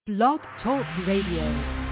Blog Talk Radio.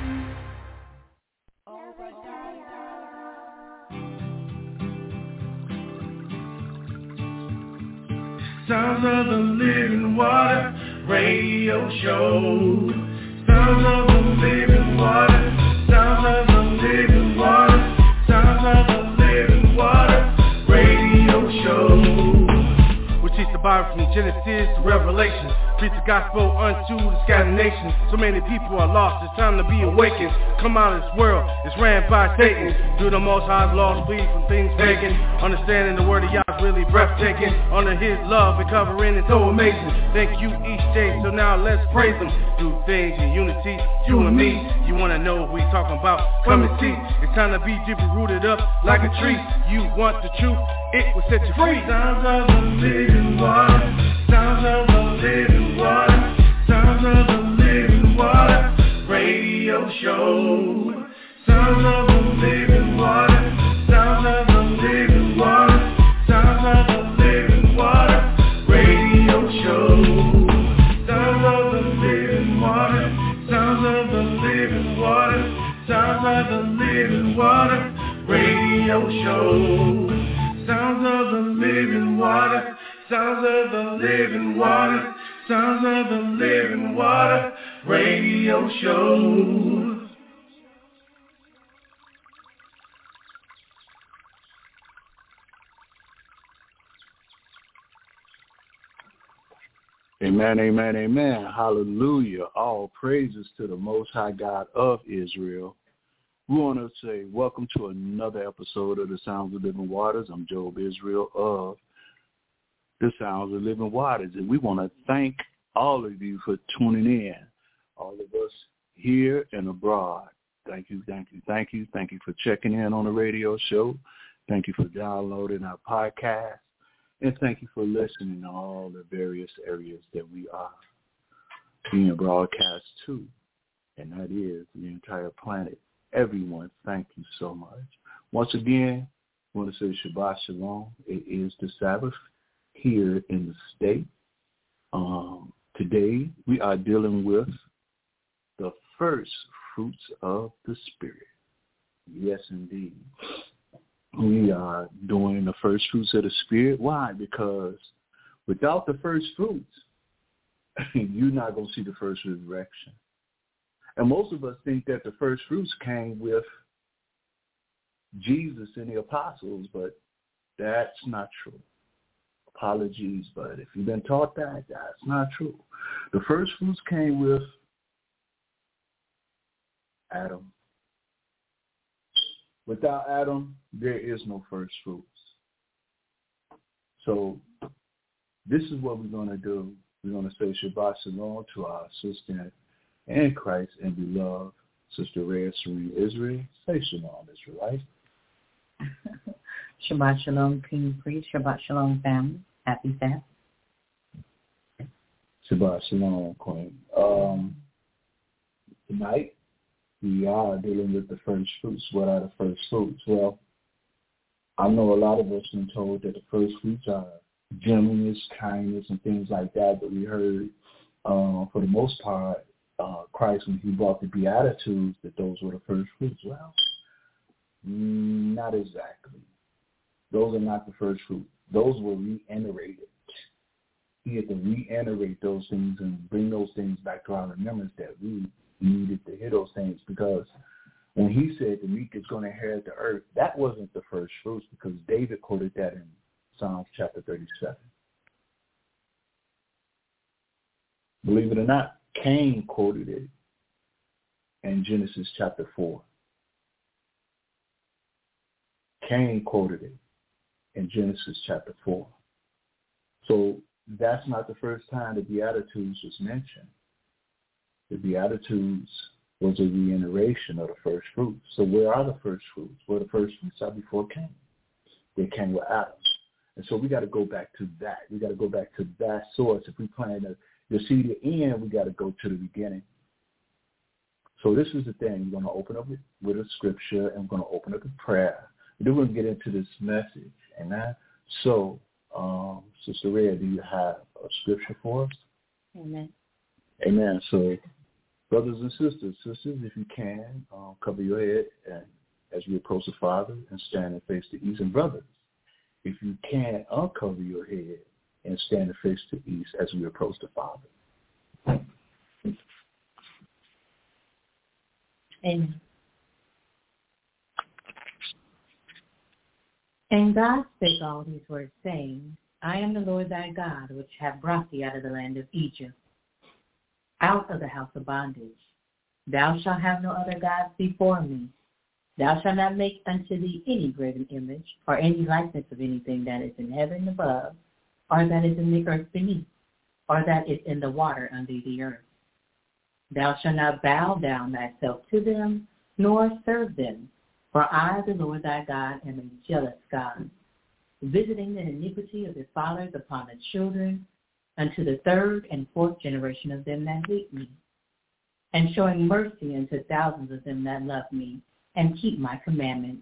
Sounds of the Living Water Radio Show. Sounds of the Living Water. Sounds of the Living Water. Sounds of the Living Water Radio Show. We teach the Bible from Genesis to Revelation. Preach the gospel unto the scattered nations. So many people are lost, it's time to be awakened. Come out of this world, it's ran by Satan. Through the Most High's laws, flee from things pagan. Understanding the word of Yah is really breathtaking. Under His love and covering, it's so amazing. Thank you each day, so now let's praise Him. Do things in unity, you and me. You wanna know what we talking about? Come and see. It's time to be deeply rooted up like a tree. You want the truth, it will set you free. Sounds of the living water. Sounds of the living water. Sounds of the living water radio show. Sounds of the living water. Sounds of the living water. Sounds of the living water radio show. Sounds of the living water. Sounds of the living water. Sounds of the living water radio show. Sounds of the living water. Sounds of the living water. Sounds of the living water radio show. Amen, amen, amen. Hallelujah. All praises to the Most High God of Israel. We want to say welcome to another episode of the Sounds of Living Waters. I'm Job Israel of the Sounds of Living Waters, and we want to thank all of you for tuning in, all of us here and abroad. Thank you, thank you, thank you. Thank you for checking in on the radio show. Thank you for downloading our podcast, and thank you for listening to all the various areas that we are being broadcast to, and that is the entire planet. Everyone, thank you so much. Once again, I want to say Shabbat Shalom. It is the Sabbath here in the state. Today we are dealing with the first fruits of the Spirit. Yes, indeed. We are doing the first fruits of the Spirit. Why? Because without the first fruits, you're not going to see the first resurrection. And most of us think that the first fruits came with Jesus and the apostles, but that's not true. Apologies, but if you've been taught that, that's not true. The first fruits came with Adam. Without Adam, there is no first fruits. So this is what we're going to do. We're going to say Shabbat Shalom to our sister in Christ and beloved Sister Rhea Serene Israel. Say Shalom, Israelite. Shabbat Shalom, King Priest. Shabbat Shalom, family. Happy Sabbath. Shabbat Shalom, Queen. Tonight, we are dealing with the first fruits. What are the first fruits? Well, I know a lot of us have been told that the first fruits are gentleness, kindness, and things like that, but we heard, for the most part, Christ, when he brought the Beatitudes, that those were the first fruits. Well, not exactly. Those are not the first fruit. Those were reiterated. He had to reiterate those things and bring those things back to our remembrance that we needed to hear those things, because when he said the meek is going to inherit the earth, that wasn't the first fruits, because David quoted that in Psalms chapter 37. Believe it or not, Cain quoted it in Genesis chapter 4. Cain quoted it in Genesis chapter 4. So that's not the first time the Beatitudes was mentioned. The Beatitudes was a reiteration of the first fruits. So where are the first fruits? Well, the first fruits are before Cain. They came with Adam. And so we got to go back to that. We got to go back to that source. If we plan to see the end, we got to go to the beginning. So this is the thing. We're going to open up with a scripture, and we're going to open up with prayer. And then we're going to get into this message. Amen. So, Sister Rhea, do you have a scripture for us? Amen. Amen. So Brothers and sisters, if you can, cover your head and as we approach the Father and stand and face the east. And brothers, if you can, uncover your head and stand and face the east as we approach the Father. Amen. And God spake all these words, saying, I am the Lord thy God, which have brought thee out of the land of Egypt, out of the house of bondage. Thou shalt have no other gods before me. Thou shalt not make unto thee any graven image, or any likeness of anything that is in heaven above, or that is in the earth beneath, or that is in the water under the earth. Thou shalt not bow down thyself to them, nor serve them. For I, the Lord thy God, am a jealous God, visiting the iniquity of the fathers upon the children, unto the third and fourth generation of them that hate me, and showing mercy unto thousands of them that love me, and keep my commandments.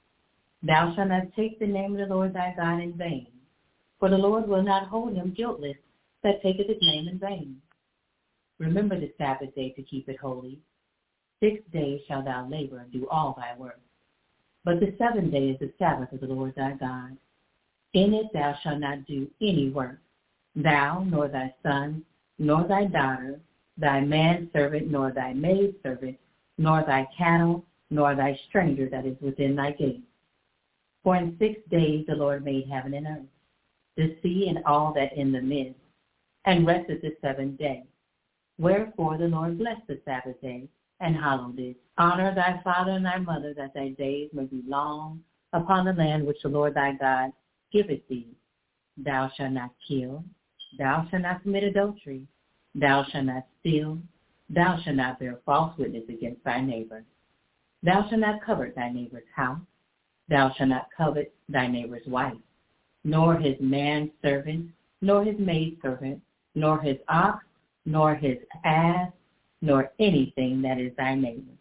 Thou shalt not take the name of the Lord thy God in vain, for the Lord will not hold him guiltless that taketh his name in vain. Remember the Sabbath day to keep it holy. 6 days shalt thou labor and do all thy work. But the 7th day is the Sabbath of the Lord thy God. In it thou shalt not do any work, thou, nor thy son, nor thy daughter, thy manservant, nor thy maidservant, nor thy cattle, nor thy stranger that is within thy gates. For in 6 days the Lord made heaven and earth, the sea and all that in the midst, and rested the 7th day. Wherefore the Lord blessed the Sabbath day, and hallowed it. Honor thy father and thy mother, that thy days may be long upon the land which the Lord thy God giveth thee. Thou shalt not kill. Thou shalt not commit adultery. Thou shalt not steal. Thou shalt not bear false witness against thy neighbor. Thou shalt not covet thy neighbor's house. Thou shalt not covet thy neighbor's wife, nor his manservant, nor his maidservant, nor his ox, nor his ass, nor anything that is thy neighbor.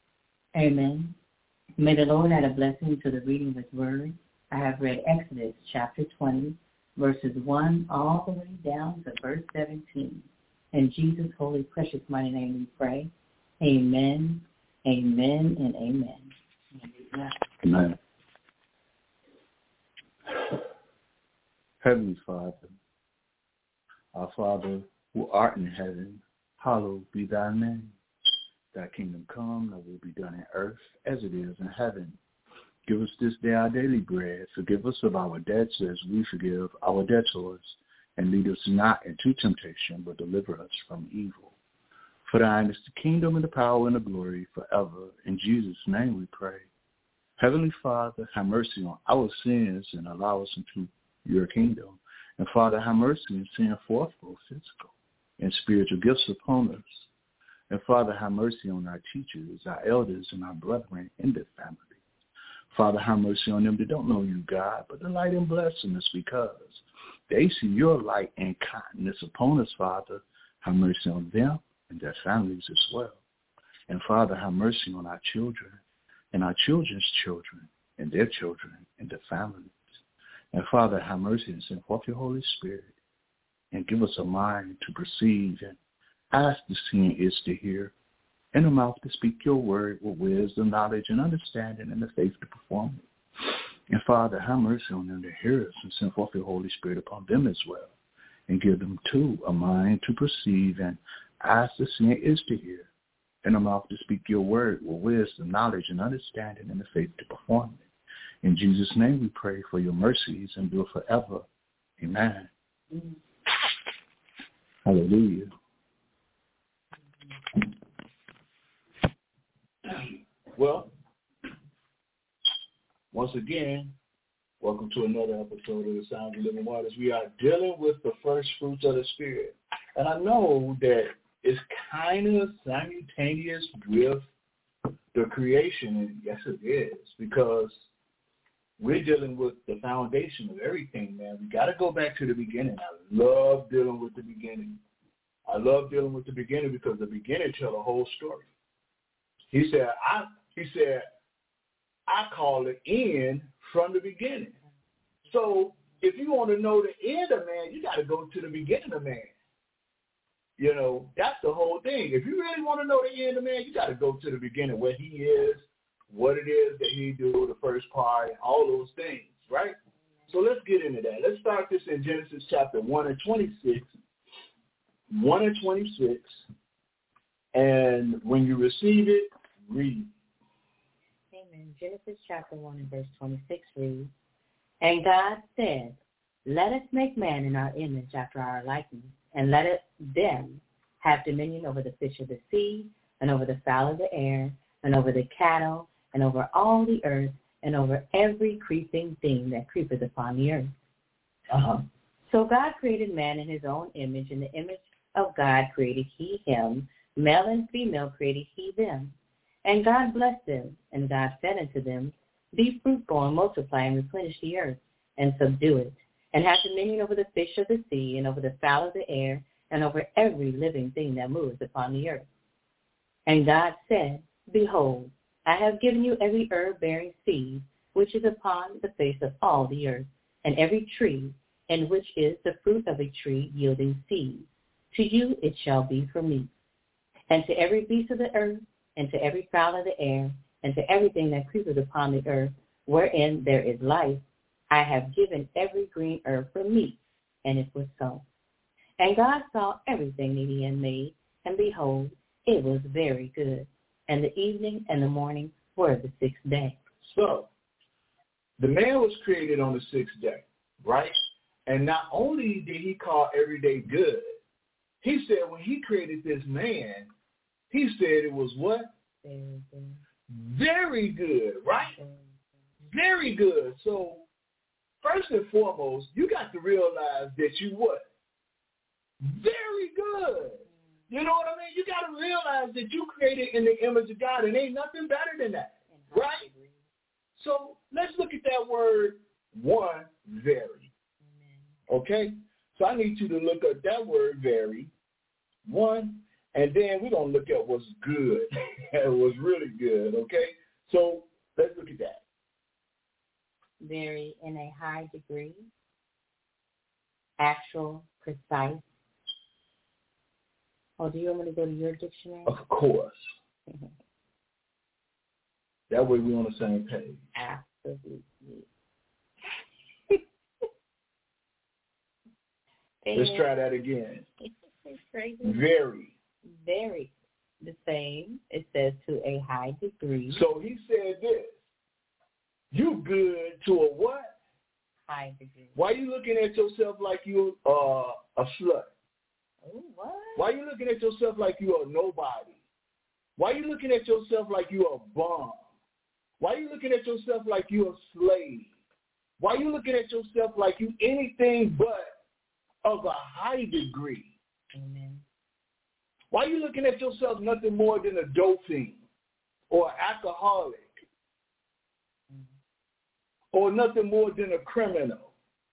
Amen. May the Lord add a blessing to the reading of his word. I have read Exodus chapter 20, verses 1 all the way down to verse 17. In Jesus' holy, precious, mighty name we pray. Amen, amen, and amen. Amen. Heavenly Father, our Father who art in heaven, hallowed be thy name. Thy kingdom come, thy will be done in earth as it is in heaven. Give us this day our daily bread. Forgive us of our debts as we forgive our debtors. And lead us not into temptation, but deliver us from evil. For thine is the kingdom and the power and the glory forever. In Jesus' name we pray. Heavenly Father, have mercy on our sins and allow us into your kingdom. And Father, have mercy in sending forth both physical and spiritual gifts upon us. And Father, have mercy on our teachers, our elders, and our brethren in their families. Father, have mercy on them that don't know you, God, but delight in blessing us because they see your light and kindness upon us, Father. Have mercy on them and their families as well. And Father, have mercy on our children and our children's children and their children and their families. And Father, have mercy and send forth your Holy Spirit and give us a mind to perceive and ask the seeing ears to hear and a mouth to speak your word with wisdom, knowledge, and understanding and the faith to perform it. And Father, have mercy on them to hear us and send forth your Holy Spirit upon them as well and give them too a mind to perceive and ask the seeing ears to hear and a mouth to speak your word with wisdom, knowledge, and understanding and the faith to perform it. In Jesus' name we pray for your mercies and do it forever. Amen. Mm-hmm. Hallelujah. Well, once again, welcome to another episode of the Sound of Living Waters. We are dealing with the first fruits of the Spirit. And I know that it's kind of simultaneous with the creation, and yes it is, because we're dealing with the foundation of everything, man. We got to go back to the beginning. I love dealing with the beginning. I love dealing with the beginning because the beginning tells the whole story. He said, I call it end from the beginning. So if you want to know the end of man, you got to go to the beginning of man. You know, that's the whole thing. If you really want to know the end of man, you got to go to the beginning, where he is, what it is that he do, the first part, all those things, right? So let's get into that. Let's start this in Genesis chapter 1 and 26. 1 and 26. And when you receive it, read. Amen. Genesis chapter 1 and verse 26 reads, And God said, Let us make man in our image after our likeness, and let them have dominion over the fish of the sea, and over the fowl of the air, and over the cattle, and over all the earth, and over every creeping thing that creepeth upon the earth. So God created man in his own image. In the image of God created he him. Male and female created he them. And God blessed them, and God said unto them, Be fruitful and multiply and replenish the earth, and subdue it, and have dominion over the fish of the sea, and over the fowl of the air, and over every living thing that moveth upon the earth. And God said, Behold, I have given you every herb bearing seed, which is upon the face of all the earth, and every tree, in which is the fruit of a tree yielding seed. To you it shall be for meat. And to every beast of the earth, and to every fowl of the air, and to everything that creepeth upon the earth, wherein there is life, I have given every green herb for meat. And it was so. And God saw everything that he had made, and behold, it was very good. And the evening and the morning were the sixth day. So, the man was created on the sixth day, right? And not only did he call every day good, he said when he created this man, he said it was what? Very good. Very good, right? Very good. So, first and foremost, you got to realize that you what? Very good. You know what I mean? You got to realize that you created in the image of God, and ain't nothing better than that, right? So let's look at that word, one, very. Okay? So I need you to look up that word, very, one, and then we're going to look at what's good. It was really good, okay? So let's look at that. Very in a high degree, actual, precise. Oh, do you want me to go to your dictionary? Of course. That way we're on the same page. Absolutely. Let's try that again. It's crazy. Very. Very. The same. It says to a high degree. So he said this. You good to a what? High degree. Why you looking at yourself like you a slut? Oh, what? Why you looking at yourself like you are nobody? Why you looking at yourself like you are a bum? Why you looking at yourself like you a slave? Why you looking at yourself like you anything but of a high degree? Amen. Why you looking at yourself nothing more than a dope fiend or an alcoholic or nothing more than a criminal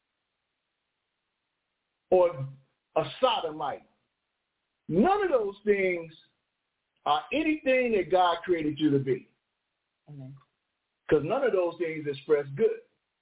or a sodomite? None of those things are anything that God created you to be. Because none of those things express good.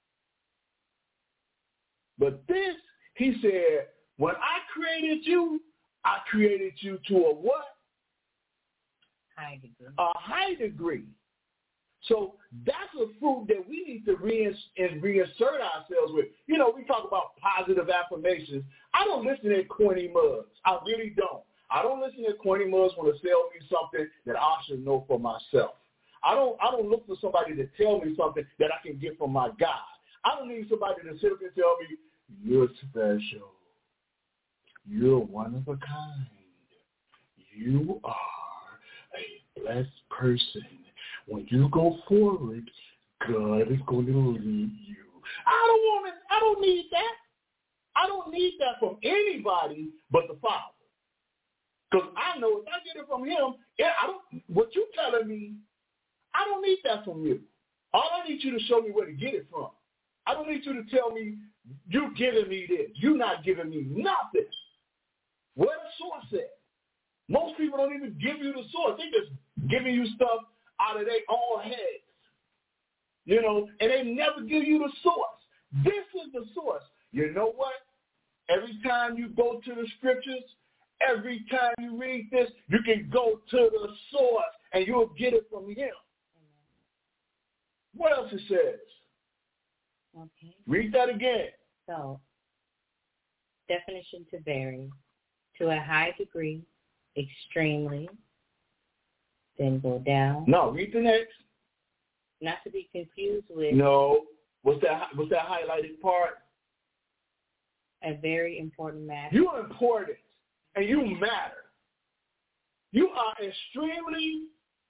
But this, he said, when I created you to a what? High degree. A high degree. So that's a fruit that we need to reinsert ourselves with. You know, we talk about positive affirmations. I don't listen to corny mugs. I really don't. I don't listen to corny mugs want to sell me something that I should know for myself. I don't look for somebody to tell me something that I can get from my God. I don't need somebody to sit up and tell me, you're special. You're one of a kind. You are a blessed person. When you go forward, God is going to lead you. I don't need that. I don't need that from anybody but the Father. Because I know if I get it from him, what you telling me, I don't need that from you. All I need you to show me where to get it from. I don't need you to tell me, you're giving me this. You're not giving me nothing. Where the source at? Most people don't even give you the source. They just giving you stuff out of their own heads. You know, and they never give you the source. This is the source. You know what? Every time you go to the scriptures, every time you read this, you can go to the source and you'll get it from him. Amen. What else it says? Okay. Read that again. So, definition to vary. To a high degree, extremely, then go down. No, read the next. Not to be confused with No. What's that highlighted part? a very important matter. You are important and you matter. You are extremely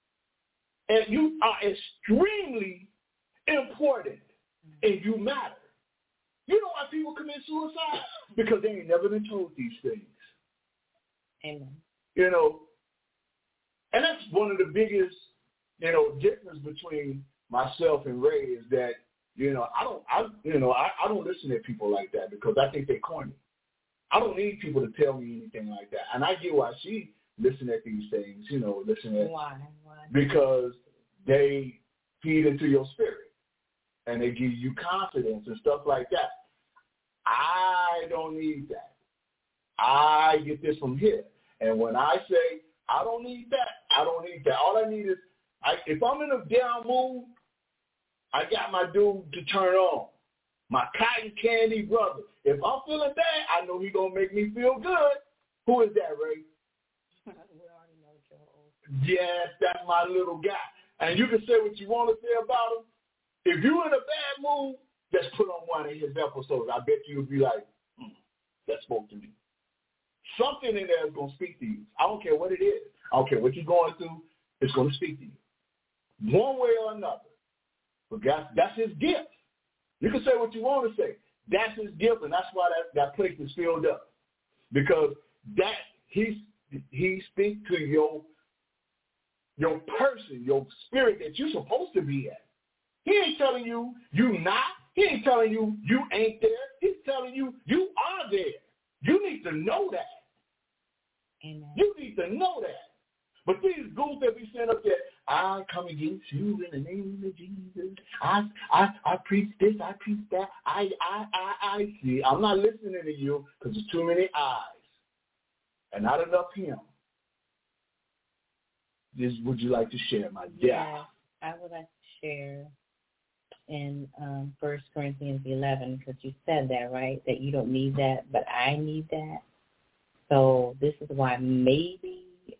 important and you matter. You know why people commit suicide? Because they ain't never been told these things. Amen. You know, and that's one of the biggest, difference between myself and Ray is that, I don't listen to people like that because I think they're corny. I don't need people to tell me anything like that. And I get why she listen at these things, Why? Because they feed into your spirit and they give you confidence and stuff like that. I don't need that. I get this from here. And when I say I don't need that, I don't need that. All I need is, if I'm in a down mood, I got my dude to turn on. My cotton candy brother. If I'm feeling bad, I know he's going to make me feel good. Who is that, Ray? We already know Joel. Yes, that's my little guy. And you can say what you want to say about him. If you're in a bad mood, just put on one of his episodes. I bet you'll be like, that spoke to me. Something in there is going to speak to you. I don't care what it is. I don't care what you're going through. It's going to speak to you. One way or another. But that's his gift. You can say what you want to say. That's his gift, and that's why that place is filled up. Because that he speaks to your person, your spirit that you're supposed to be at. He ain't telling you you not. He ain't telling you you ain't there. He's telling you you are there. You need to know that. Amen. You need to know that. But these goons that we send up there, I come against you in the name of Jesus. I preach this, I preach that. I see. I'm not listening to you because there's too many eyes and not enough him. Would you like to share, my dear? Yeah, I would like to share in 1 Corinthians 11 because you said that, right? That you don't need that, but I need that. So this is why maybe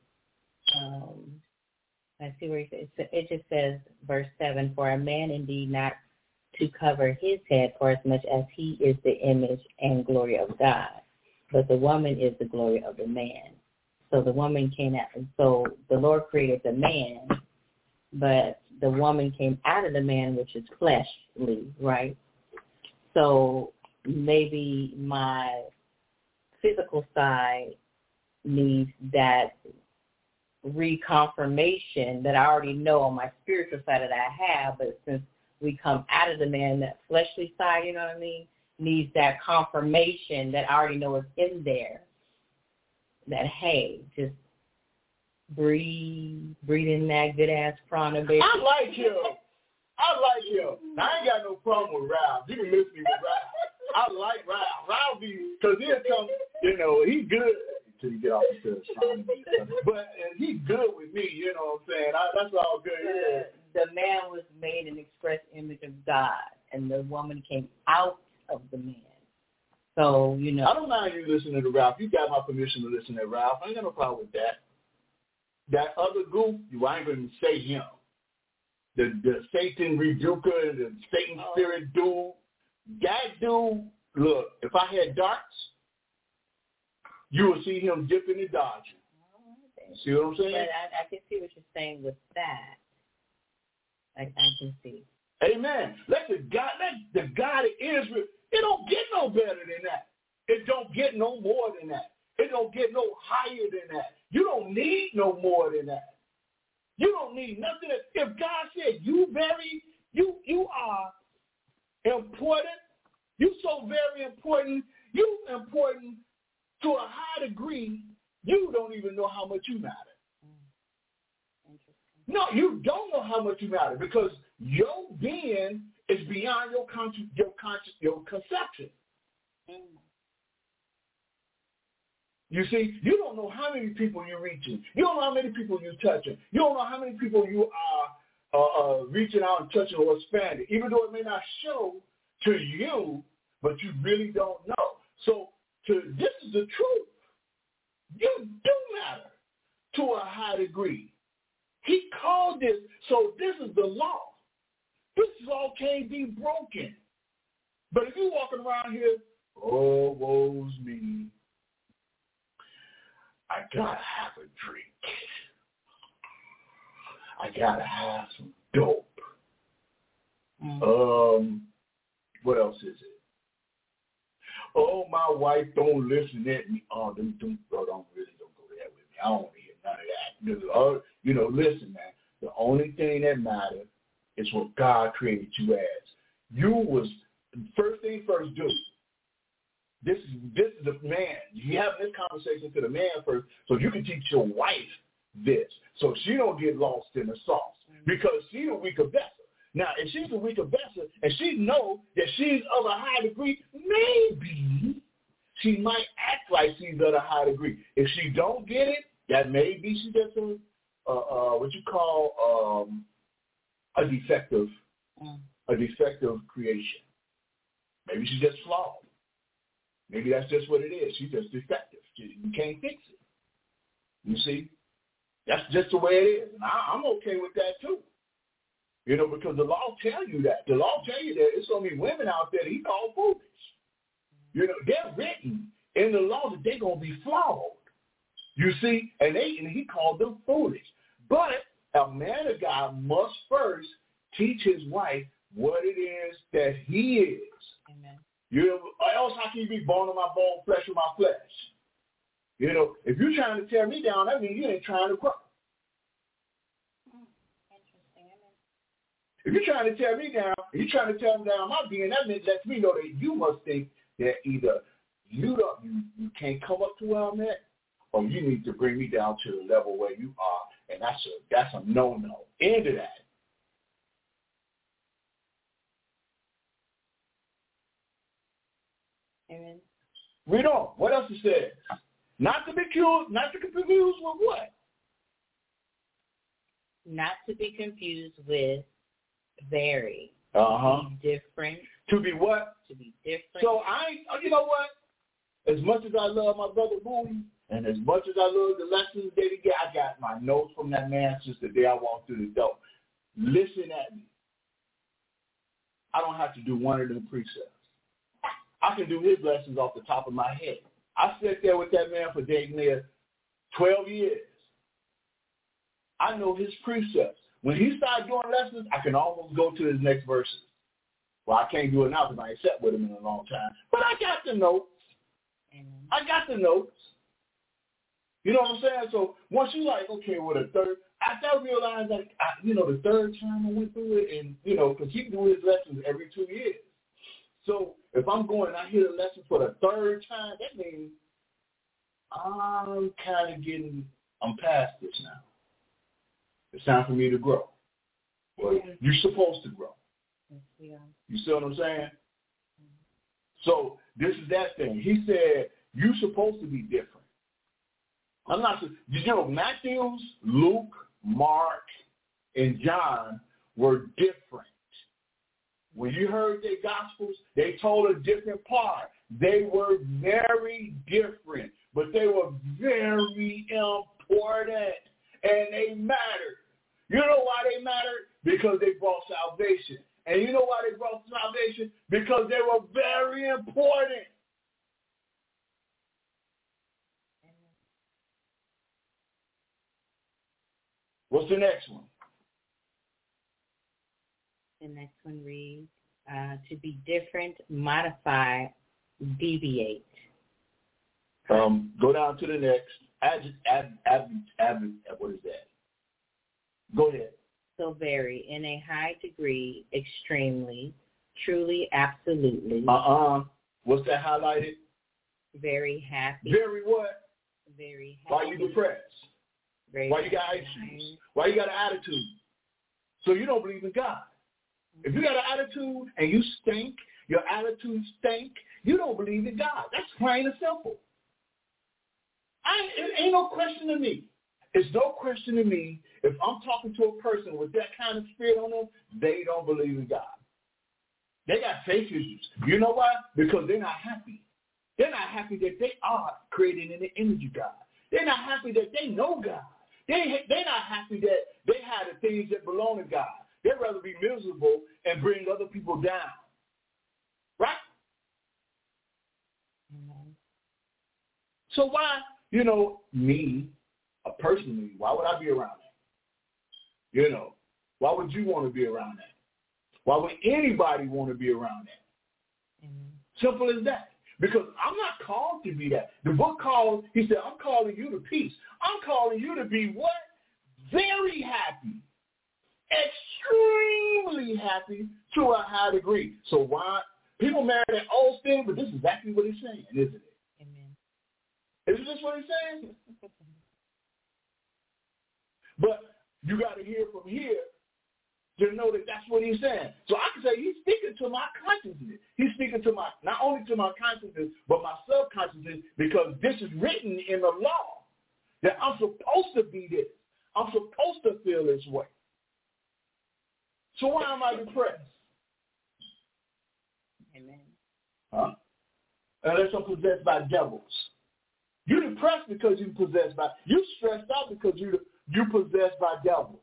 I see where it just says, verse 7, for a man indeed not to cover his head for as much as he is the image and glory of God, but the woman is the glory of the man. So the woman came out, so the Lord created the man, but the woman came out of the man, which is fleshly, right? So maybe my physical side needs that reconfirmation that I already know on my spiritual side that I have, but since we come out of the man, that fleshly side, you know what I mean, needs that confirmation that I already know is in there. That, hey, just breathe in that good-ass prana, baby. I like you. Now, I ain't got no problem with Ralph. You can miss me with Ralph. I like Ralph. Ralph because he'll come, he's good until you get off the stage. But he's good with me, you know what I'm saying? That's all good. Yeah. The man was made in express image of God, and the woman came out of the man. So, I don't mind you listening to Ralph. You got my permission to listen to Ralph. I ain't got no problem with that. That other goof, I ain't going to say him. The Satan rebuker, the Satan spirit dude. That dude, look, if I had darts, you would see him dipping and dodging. See what I'm saying? But I can see what you're saying with that. I can see. Amen. Let the God of Israel, it don't get no better than that. It don't get no more than that. It don't get no higher than that. You don't need no more than that. You don't need nothing. If God said you are important, you so very important, you important to a high degree, you don't even know how much you matter. No, you don't know how much you matter because your being is beyond your conception. You see, you don't know how many people you're reaching. You don't know how many people you're touching. You don't know how many people you are reaching out and touching or expanding, even though it may not show to you, but you really don't know. So this is the truth. You do matter to a high degree. He called this, so this is the law. This law can't be broken. But if you're walking around here, oh, woe's me, I gotta have a drink. I gotta have some dope. What else is it? Oh, my wife don't listen at me. Oh, don't go there with me. I don't want to hear none of that. Listen, man. The only thing that matters is what God created you as. First thing first, do. This is the man. You have this conversation to the man first, so you can teach your wife this, so she don't get lost in the sauce, because she's a weaker vessel. Now, if she's a weaker vessel and she know that she's of a high degree, maybe she might act like she's of a high degree. If she don't get it, that may be she gets what you call a defective creation. Maybe she's just flawed. Maybe that's just what it is. She's just defective. You can't fix it. You see? That's just the way it is. And I'm okay with that too. Because the law tell you that. The law tell you that there's so many women out there that he called foolish. They're written in the law that they're going to be flawed. You see? And he called them foolish. But a man of God must first teach his wife what it is that he is. Amen. Else how can you be bone of my bone, flesh of my flesh? If you're trying to tear me down, that means you ain't trying to grow. If you're trying to tear me down, you're trying to tear down my being, that means lets me know that you must think that either you can't come up to where I'm at, or you need to bring me down to the level where you are, and that's a no-no. End of that. Amen. Read on. What else it says? Not to be confused with what? Not to be confused with very. To be different. To be what? To be different. So you know what? As much as I love my brother Bowie, and as much as I love the lessons that he got, I got my notes from that man since the day I walked through the door. Listen at me. I don't have to do one of them precepts. I can do his lessons off the top of my head. I sat there with that man for dang near 12 years. I know his precepts. When he started doing lessons, I can almost go to his next verses. Well, I can't do it now because I ain't sat with him in a long time. But I got the notes. Mm-hmm. I got the notes. You know what I'm saying? So once you okay, with a third, after I realized the third time I went through it, and, because he do his lessons every 2 years. So if I'm going and I hear the lesson for the third time, that means I'm past this now. It's time for me to grow. Well, you're supposed to grow. Yeah. You see what I'm saying? So this is that thing. He said, you're supposed to be different. I'm not sure. Matthew, Luke, Mark, and John were different. When you heard their gospels, they told a different part. They were very different, but they were very important, and they mattered. You know why they mattered? Because they brought salvation. And you know why they brought salvation? Because they were very important. What's the next one? The next one reads, to be different, modify, deviate. Go down to the next. What is that? Go ahead. So very, in a high degree, extremely, truly, absolutely. What's that highlighted? Very happy. Very what? Very happy. Why you depressed? Very Why you got issues? Why you got an attitude? So you don't believe in God. If you got an attitude and you stink, your attitude stink, you don't believe in God. That's plain and simple. It ain't no question to me. It's no question to me if I'm talking to a person with that kind of spirit on them, they don't believe in God. They got faith issues. You know why? Because they're not happy. They're not happy that they are created in the image of God. They're not happy that they know God. They're not happy that they have the things that belong to God. They'd rather be miserable and bring other people down. Right? Mm-hmm. So why, me, personally, why would I be around that? Why would you want to be around that? Why would anybody want to be around that? Mm-hmm. Simple as that. Because I'm not called to be that. The book calls, he said, I'm calling you to peace. I'm calling you to be what? Very happy. Extremely happy to a high degree. So why? People marry that old thing, but this is exactly what he's saying, isn't it? Amen. Isn't this what he's saying? But you got to hear from here to know that that's what he's saying. So I can say he's speaking to my consciousness. He's speaking to not only to my consciousness, but my subconsciousness, because this is written in the law that I'm supposed to be this. I'm supposed to feel this way. So why am I depressed? Amen. Huh? Unless I'm possessed by devils. You're depressed because you're possessed by, you're stressed out because you're possessed by devils.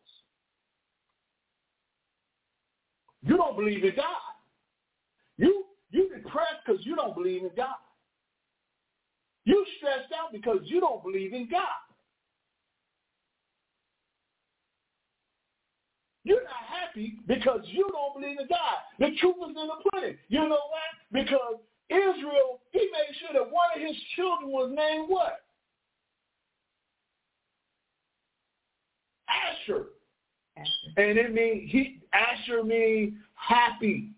You don't believe in God. You're depressed because you don't believe in God. You're stressed out because you don't believe in God. You're not happy because you don't believe in God. The truth is in the pudding. You know why? Because Israel, he made sure that one of his children was named what? Asher. And it means Asher means happy.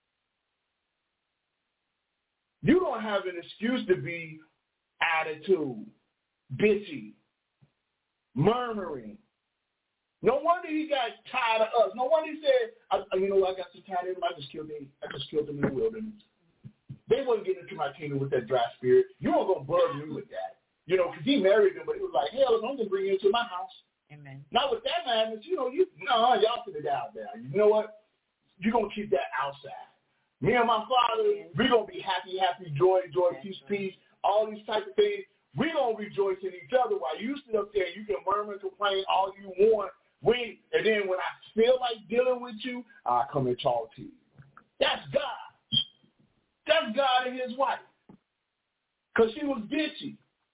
You don't have an excuse to be attitude, bitchy, murmuring. No wonder he got tired of us. No wonder he said, I got so tired of him, I just killed them in the wilderness. They wasn't getting into my kingdom with that dry spirit. You weren't going to bug me with that. Because he married them, but he was like, hell, I'm going to bring you into my house. Amen. Not with that madness, y'all put it out there. You know what? You're going to keep that outside. Me and my father, we're going to be happy, joy, peace, all these type of things. We're going to rejoice in each other while you sit up there and you can murmur and complain all you want. And then when I feel like dealing with you, I come and talk to you. That's God. That's God and his wife. Because she was bitchy.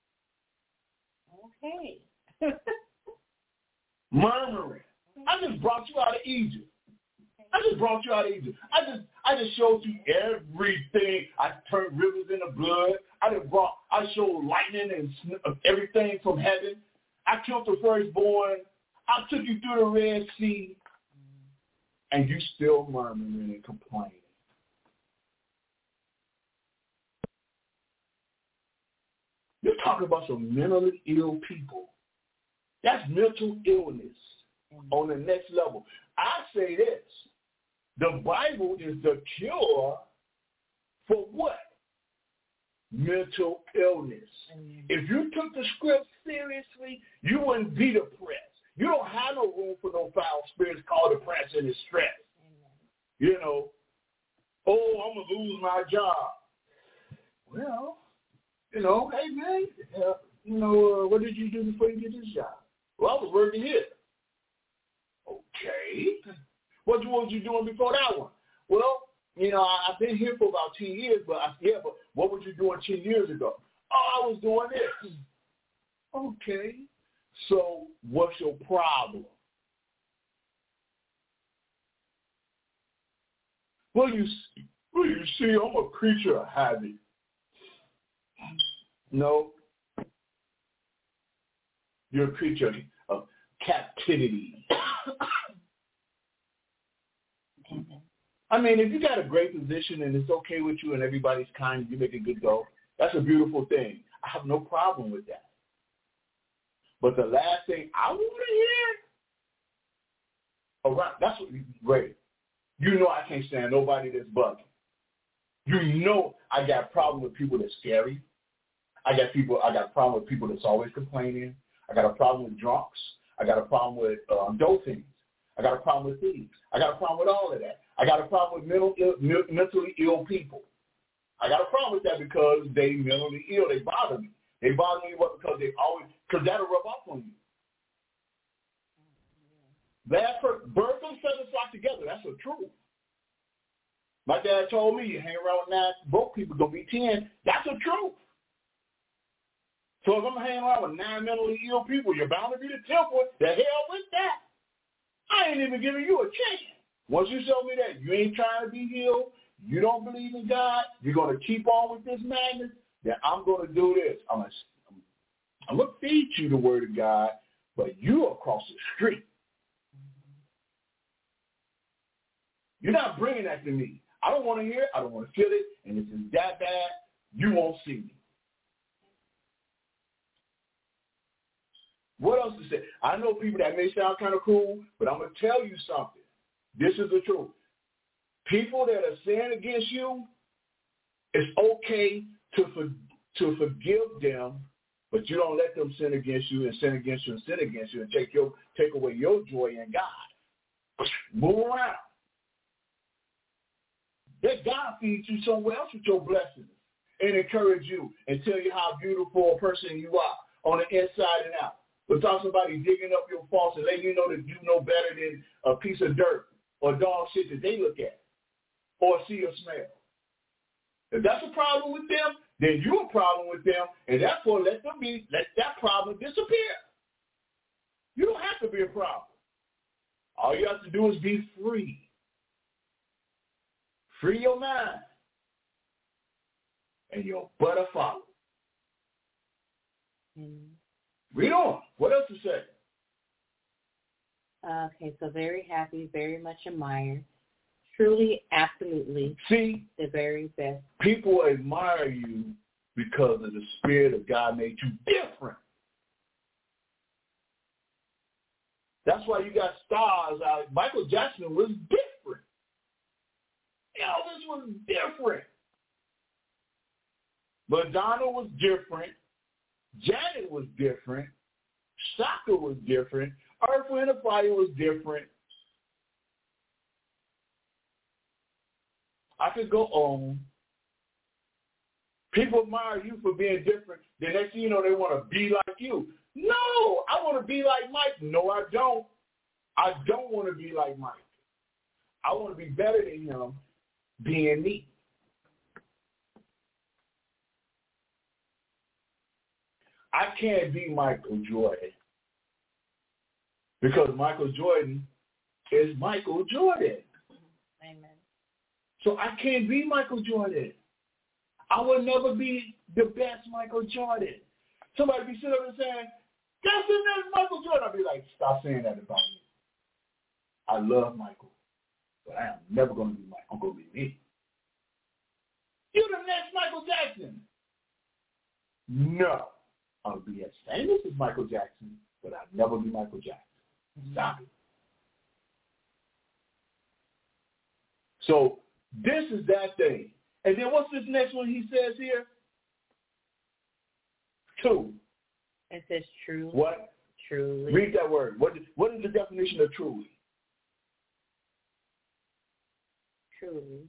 Okay. Murmuring. I just brought you out of Egypt. I just showed you everything. I turned rivers into blood. I showed lightning and everything from heaven. I killed the firstborn. I took you through the Red Sea. And you still murmuring and complaining. You're talking about some mentally ill people. That's mental illness on the next level. I say this. The Bible is the cure for what? Mental illness. If you took the script seriously, you wouldn't be depressed. You don't have no room for no foul spirits called depression and stress. I'm going to lose my job. Well, hey, man, what did you do before you get this job? Well, I was working here. Okay. What was you doing before that one? Well, I've been here for about 10 years, but what were you doing 10 years ago? Oh, I was doing this. Okay. So what's your problem? Well, you see, I'm a creature of habit. No. You're a creature of captivity. I mean, if you got a great position and it's okay with you and everybody's kind and you make a good go, that's a beautiful thing. I have no problem with that. But the last thing I want to hear, all right, that's what great. I can't stand nobody that's bugging. I got a problem with people that's scary. I got a problem with people that's always complaining. I got a problem with drunks. I got a problem with dolphins. I got a problem with thieves. I got a problem with all of that. I got a problem with mentally ill people. I got a problem with that because they mentally ill. They bother me. They bother me because that'll rub off on you. Birds and feathers flock together. That's the truth. My dad told me you hang around with 9 broke people, gonna be 10. That's the truth. So if I'm hanging around with 9 mentally ill people, you're bound to be the 10th one. The hell with that. I ain't even giving you a chance. Once you show me that you ain't trying to be healed, you don't believe in God, you're going to keep on with this madness, then I'm going to do this. I'm going to feed you the word of God, but you across the street. You're not bringing that to me. I don't want to hear it. I don't want to feel it. And if it's that bad, you won't see me. What else to say? I know people that may sound kind of cool, but I'm going to tell you something. This is the truth. People that are sinning against you, it's okay to forgive them, but you don't let them sin against you and sin against you and sin against you and take away your joy in God. Move around. Let God feed you somewhere else with your blessings and encourage you and tell you how beautiful a person you are on the inside and out. Without somebody digging up your faults and letting you know that you know better than a piece of dirt or dog shit that they look at or see or smell. If that's a problem with them, then you're a problem with them, and therefore let that problem disappear. You don't have to be a problem. All you have to do is be free. Free your mind, and your butter follow. Read on. What else to say? Okay, so very happy, very much admired. Truly, absolutely. See, the very best. People admire you because of the Spirit of God made you different. That's why you got stars out. Michael Jackson was different. Elvis was different. Madonna was different. Janet was different. Shaka was different. Earth, Wind & Fire was different. I could go on. People admire you for being different. The next thing you know, they want to be like you. No, I want to be like Mike. No, I don't. I don't want to be like Mike. I want to be better than him being me. I can't be Michael Jordan because Michael Jordan is Michael Jordan. Amen. So I can't be Michael Jordan. I will never be the best Michael Jordan. Somebody be sitting up and saying, that's the next Michael Jordan. I'll be like, stop saying that about me. I love Michael, but I am never going to be Michael. I'm going to be me. You're the next Michael Jackson. No. I'll be as famous as Michael Jackson, but I'll never be Michael Jackson. Stop it. So this is that thing. And then what's this next one he says here? 2. It says truly. What? Truly. Read that word. What is the definition of truly? Truly.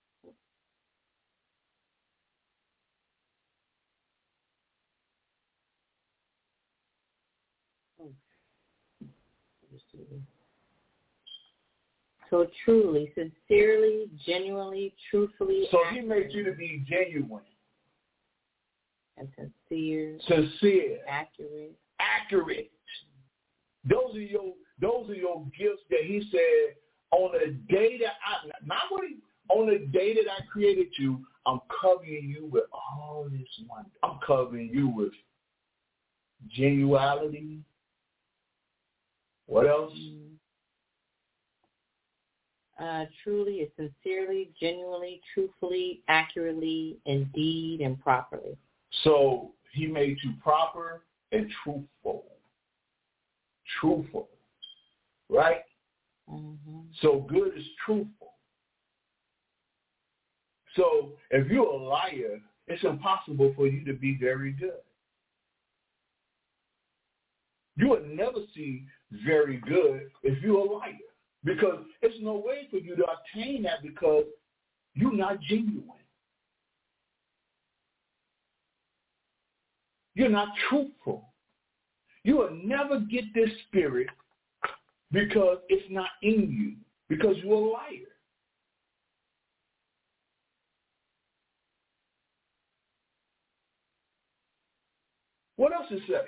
So truly, sincerely, genuinely, truthfully. So he made you to be genuine. And sincere. Sincere. Accurate. Those are your gifts that he said on the day that on the day that I created you, I'm covering you with all this wonder. I'm covering you with genuality. What else? Truly is sincerely, genuinely, truthfully, accurately, indeed, and properly. So he made you proper and truthful. Truthful. Right? Mm-hmm. So good is truthful. So if you're a liar, it's impossible for you to be very good. You will never see very good if you're a liar, because there's no way for you to attain that because you're not genuine. You're not truthful. You will never get this spirit because it's not in you, because you're a liar. What else to say?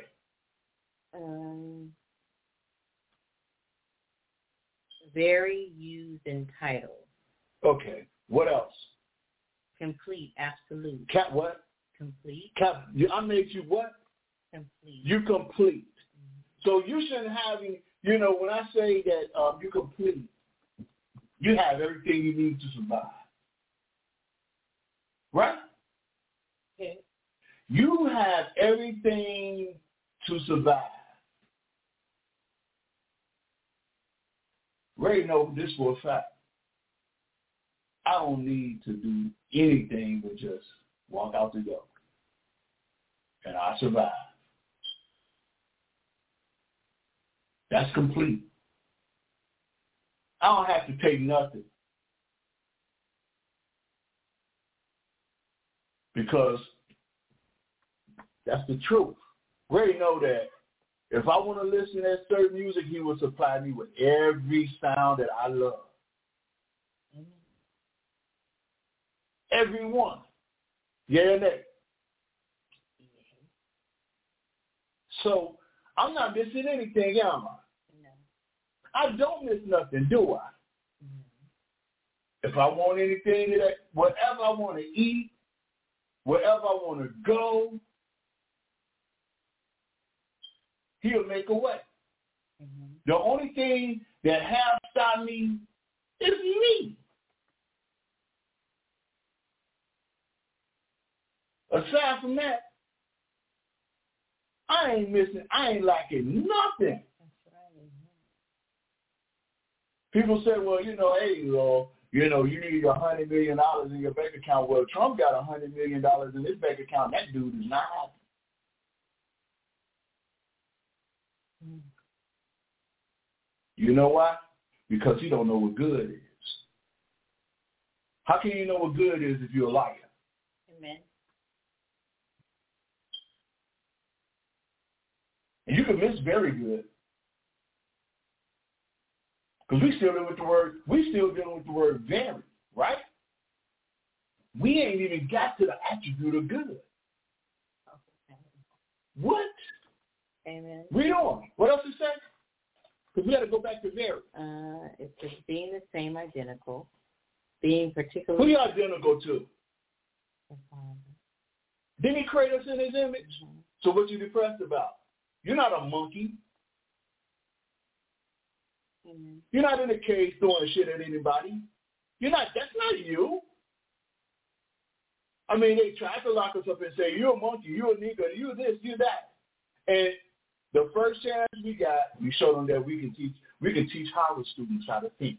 Very used in titles. Okay. What else? Complete, absolute. What? Complete. I made you what? Complete. You complete. So you shouldn't have, when I say that you complete, you have everything you need to survive. Right? Okay. You have everything to survive. Ray knows this for a fact. I don't need to do anything but just walk out the door. And I survive. That's complete. I don't have to take nothing. Because that's the truth. Ray know that if I want to listen to certain music, he will supply me with every sound that I love. Every one. Yeah and nay. So I'm not missing anything, am I? No. I don't miss nothing, do I? No. If I want anything, whatever I want to eat, wherever I want to go, he'll make a way. Mm-hmm. The only thing that has stopped me is me. Aside from that, I ain't lacking nothing. That's right. People say, well, hey, you need $100 million in your bank account. Well, Trump got $100 million in his bank account. That dude is not happy. You know why? Because he don't know what good is. How can you know what good is if you're a liar? Amen. And you can miss very good. Because we still dealing with the word very, right? We ain't even got to the attribute of good. What? Amen. Read on. What else is said? Because we got to go back to very. It's just being the same, identical. Being particular. Who you identical to? The Father. Didn't he create us in his image? Mm-hmm. So what you depressed about? You're not a monkey. Mm-hmm. You're not in a cage throwing shit at anybody. That's not you. I mean, they try to lock us up and say, you're a monkey, you're a nigger, you're this, you're that. And the first chance we got, we showed them that we can teach Howard students how to think.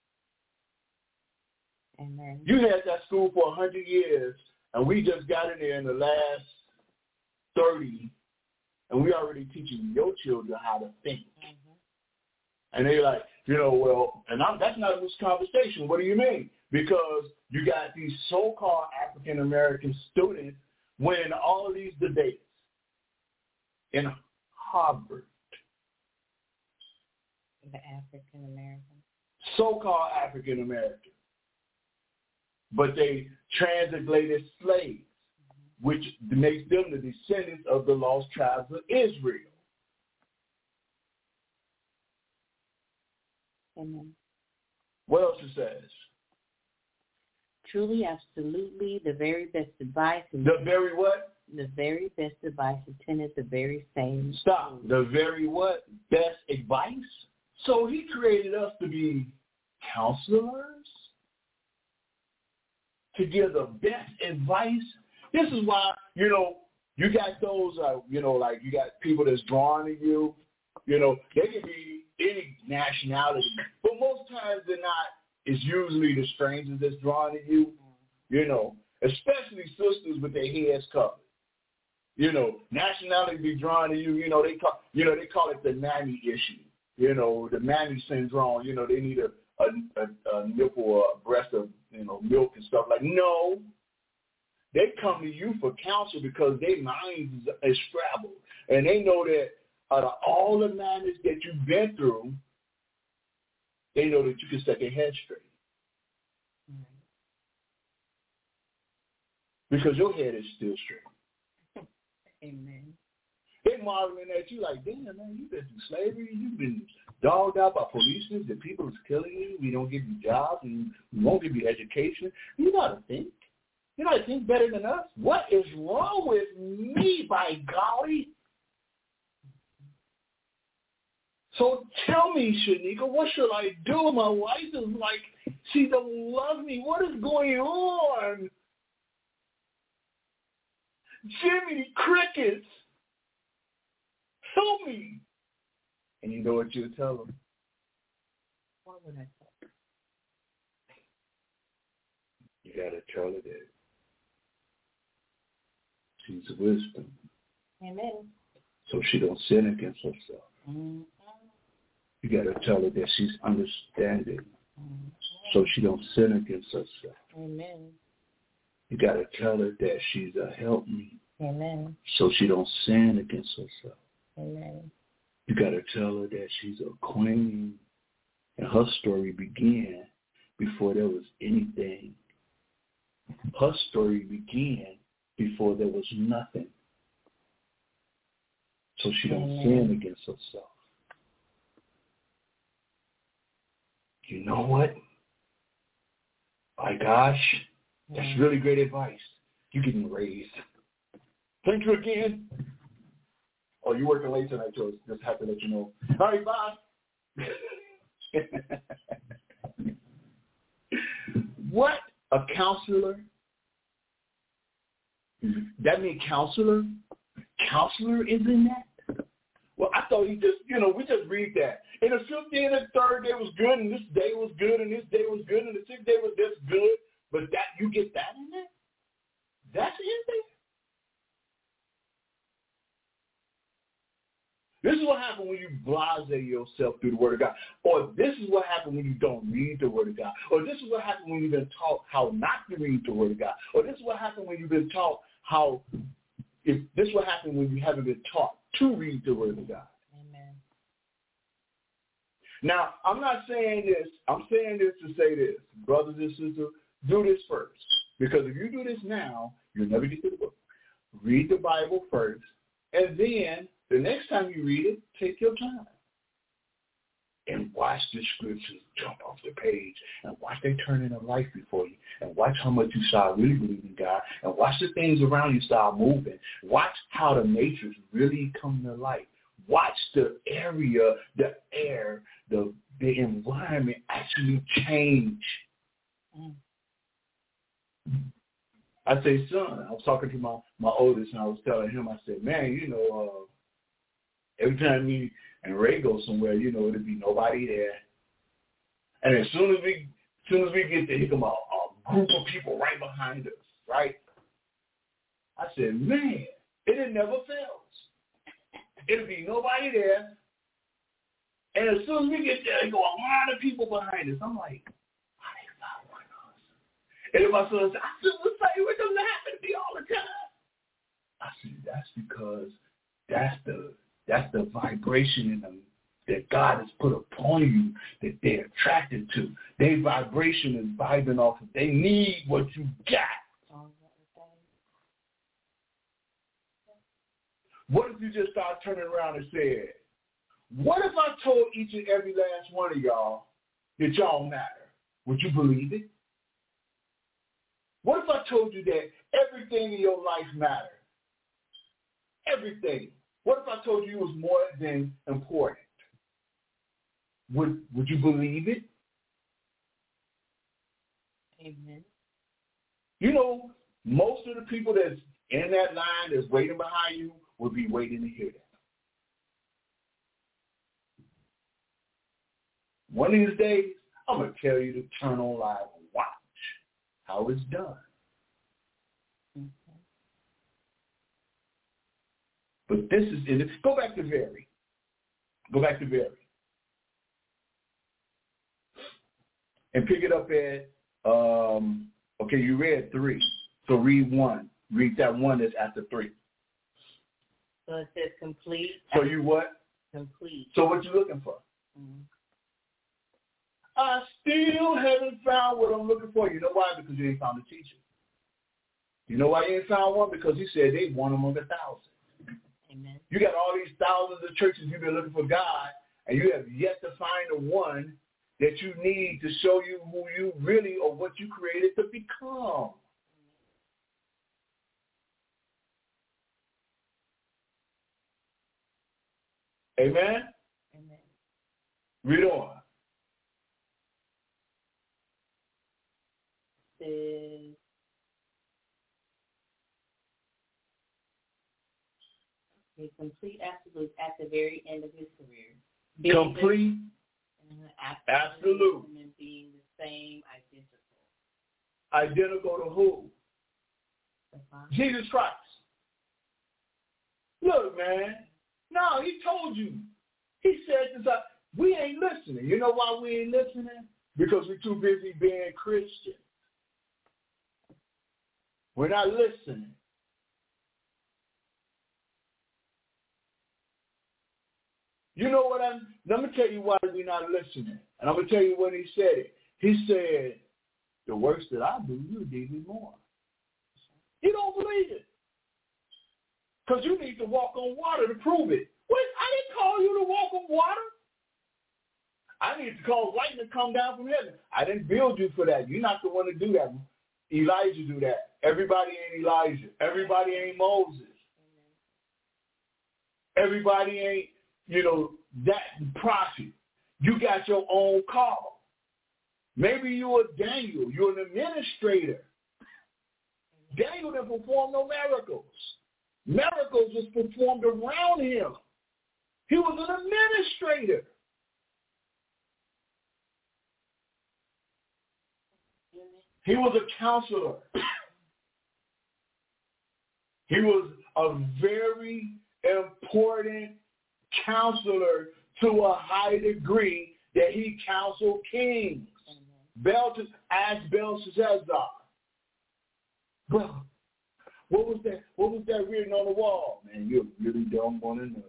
Amen. You had that school for 100 years, and we just got in there in the last 30, and we already teaching your children how to think. Mm-hmm. And they're like, that's not a loose conversation. What do you mean? Because you got these so-called African-American students winning all of these debates in Harvard. The African-American. So-called African-American. But they transatlantic slaves, which makes them the descendants of the lost tribes of Israel. Amen. What else it says? Truly, absolutely, the very best advice. The very what? The very best advice attended the very same. Stop. The very what? Best advice? So he created us to be counselors? To give the best advice? This is why, you got those, you got people that's drawn to you. They can be any nationality. But most times they're not. It's usually the strangers that's drawn to you. especially sisters with their heads covered. You know, nationality be drawn to you. You know, they call it the mammy issue. You know, the mammy syndrome. You know, they need a nipple or a breast of, you know, milk and stuff like. No, they come to you for counsel because their minds is scrambled, and they know that out of all the madness that you've been through, they know that you can set their head straight. Because your head is still straight. Amen. They're marveling at you like, damn, man, you've been through slavery, you've been dogged out by policemen, the people is killing you, we don't give you jobs, and we won't give you education. You got to think. You got to think better than us. What is wrong with me, by golly? So tell me, Shanika, what should I do? My wife is like, she don't love me. What is going on? Jiminy Crickets, help me. And you know what you'll tell them? What would I say? You got to tell her that she's wisdom. Amen. So she don't sin against herself. Mm-hmm. You got to tell her that she's understanding. Mm-hmm. So she don't sin against herself. Amen. You got to tell her that she's a helpmeet. Amen. So she don't sin against herself. Amen. You got to tell her that she's a queen, and her story began before there was anything. Her story began before there was nothing. So she don't sin against herself. You know what? My gosh, that's really great advice. You're getting raised. Thank you again. Oh, you're working late tonight, so just have to let you know. All right, bye. What a counselor. That means counselor? Counselor is in that? Well, I thought we just read that. And the 5th day and the 3rd day was good, and this day was good, and this day was good, and the 6th day was this good. But that you get that in there? That's in there? This is what happens when you blase yourself through the Word of God. Or this is what happens when you don't read the Word of God. Or this is what happens when you've been taught how not to read the Word of God. Or this is what happens when you've been taught this is what happens when you haven't been taught to read the Word of God. Amen. Now, I'm not saying this. I'm saying this to say this. Brothers and sisters, do this first. Because if you do this now, you'll never get to the book. Read the Bible first, and then the next time you read it, take your time. And watch the scriptures jump off the page. And watch they turn into life before you. And watch how much you start really believing God. And watch the things around you start moving. Watch how the matrix really come to life. Watch the area, the air, the environment actually change. I say, son, I was talking to my oldest, and I was telling him, I said, man, every time me and Ray go somewhere, there'll be nobody there. And as soon as we get there, here come a group of people right behind us, right? I said, man, it never fails. It'll be nobody there. And as soon as we get there, there go a lot of people behind us. I'm like, why they following us? And then my son said, I still the same. It doesn't happen to me all the time. I said, that's because that's the vibration in them that God has put upon you that they're attracted to. Their vibration is vibing off of. They need what you got. What if you just start turning around and said, what if I told each and every last one of y'all that y'all matter? Would you believe it? What if I told you that everything in your life matters? Everything. What if I told you it was more than important? Would you believe it? Amen. Most of the people that's in that line that's waiting behind you will be waiting to hear that. One of these days, I'm going to tell you to turn on live and watch how it's done. But this is, go back to very. Go back to very. And pick it up at, okay, you read 3. So read 1. Read that 1 that's after 3. So it says complete. So you what? Complete. So what you looking for? Mm-hmm. I still haven't found what I'm looking for. You know why? Because you ain't found a teacher. You know why you ain't found one? Because he said they one among 1,000. Amen. You got all these thousands of churches you've been looking for God, and you have yet to find the one that you need to show you who you really or what you created to become. Amen? Amen. Read on. Says, okay, complete absolute at the very end of his career. Complete, absolute. And being the same, identical. Identical to who? Jesus Christ. Look, man. No, he told you. He said this. We ain't listening. You know why we ain't listening? Because we're too busy being Christian. We're not listening. You know what let me tell you why we're not listening. And I'm going to tell you when he said it. He said, the works that I do, you do me more. You don't believe it. Because you need to walk on water to prove it. Wait, I didn't call you to walk on water. I need to cause lightning to come down from heaven. I didn't build you for that. You're not the one to do that. Elijah do that. Everybody ain't Elijah. Everybody ain't Moses. Everybody ain't, that prophet. You got your own call. Maybe you're a Daniel. You're an administrator. Daniel didn't perform no miracles. Miracles was performed around him. He was an administrator. He was a counselor. He was a very important counselor to a high degree that he counseled kings. Ask Belshazzar. Bro, what was that written on the wall? Man, you really don't want to know.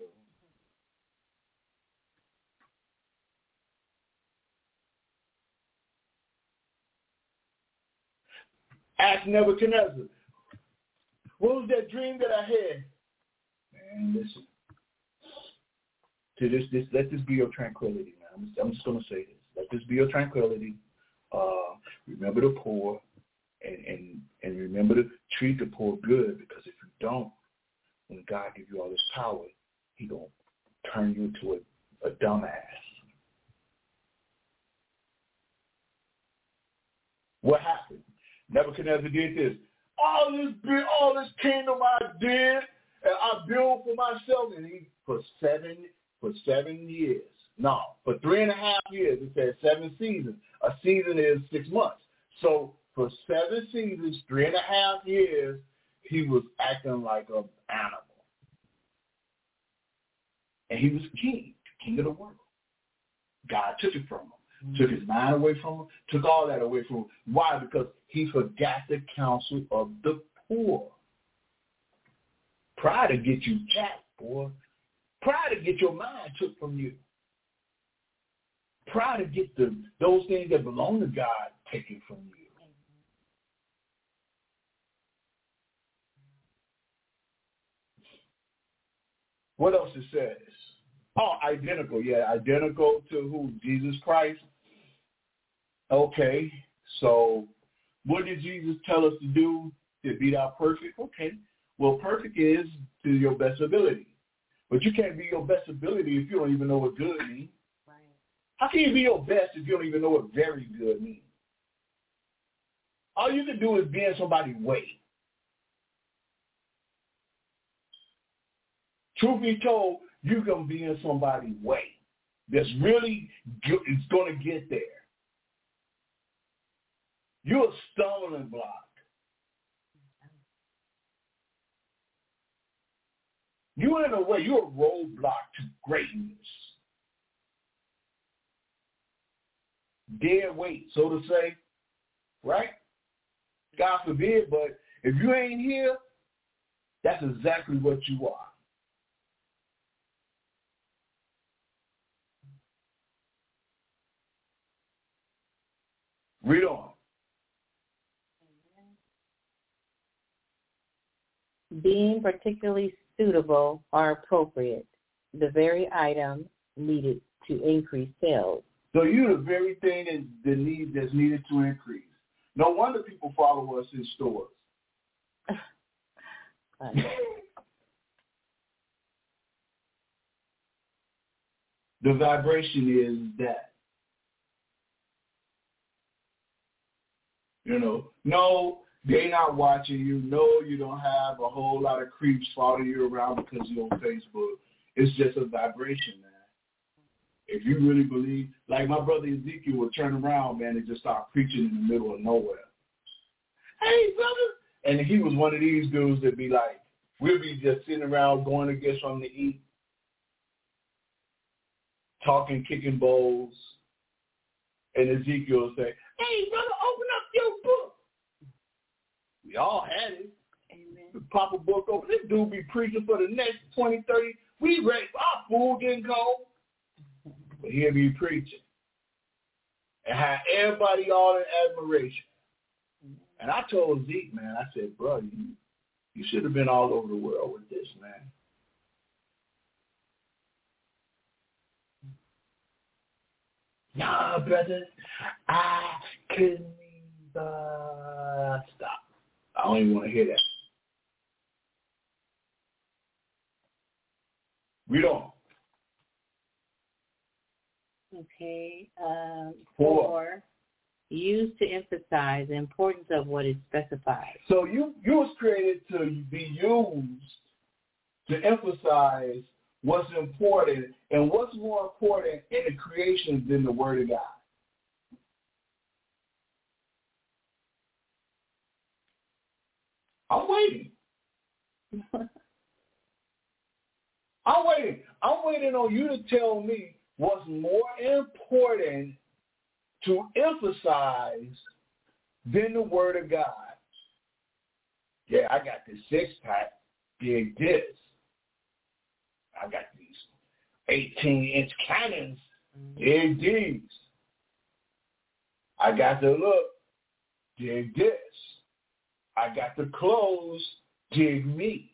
Ask Nebuchadnezzar. What was that dream that I had? Man, listen. To this, let this be your tranquility, man. I'm just going to say this. Let this be your tranquility. Remember the poor, and remember to treat the poor good, because if you don't, when God gives you all this power, he going to turn you into a dumbass. What happened? Nebuchadnezzar did this. All this kingdom I did, and I built for myself, and he for 7 years. No, for 3.5 years. It says 7 seasons. A season is 6 months. So for 7 seasons, 3.5 years, he was acting like an animal. And he was king of the world. God took it from him. Took his mind away from him, took all that away from him. Why? Because he forgot the counsel of the poor. Pride to get you jacked, boy. Pride to get your mind took from you. Pride to get those things that belong to God taken from you. What else it says? Oh, identical. Yeah, identical to who? Jesus Christ. Okay, so what did Jesus tell us to do to be thou perfect? Okay, well, perfect is to your best ability. But you can't be your best ability if you don't even know what good means. Right. How can you be your best if you don't even know what very good means? All you can do is be in somebody's way. Truth be told, you're going to be in somebody's way that's really good, it's going to get there. You're a stumbling block. You're in a way, you're a roadblock to greatness. Dead weight, so to say, right? God forbid, but if you ain't here, that's exactly what you are. Read on. Being particularly suitable or appropriate, the very item needed to increase sales. So you're the very thing that's needed to increase. No wonder people follow us in stores. The vibration is that. No, they're not watching you. No, you don't have a whole lot of creeps following you around because you're on Facebook. It's just a vibration, man. If you really believe, like my brother Ezekiel would turn around, man, and just start preaching in the middle of nowhere. Hey, brother. And he was one of these dudes that be like, we'll be just sitting around going to get something to eat, talking, kicking bowls, and Ezekiel will say, hey, brother, open up your book. We all had it. Amen. Pop a book open. This dude be preaching for the next 20, 30. We ready. Our food getting cold. But he'll be preaching. And have everybody all in admiration. And I told Zeke, man, I said, bro, you should have been all over the world with this, man. Nah, brother, I couldn't stop. I don't even want to hear that. Read on. Okay. 4. Used to emphasize the importance of what is specified. So you was created to be used to emphasize what's important, and what's more important in the creation than the Word of God. I'm waiting. I'm waiting on you to tell me what's more important to emphasize than the Word of God. Yeah, I got this 6-pack, dig this. I got these 18-inch cannons, dig these. I got the look, dig this. I got the clothes, dig me.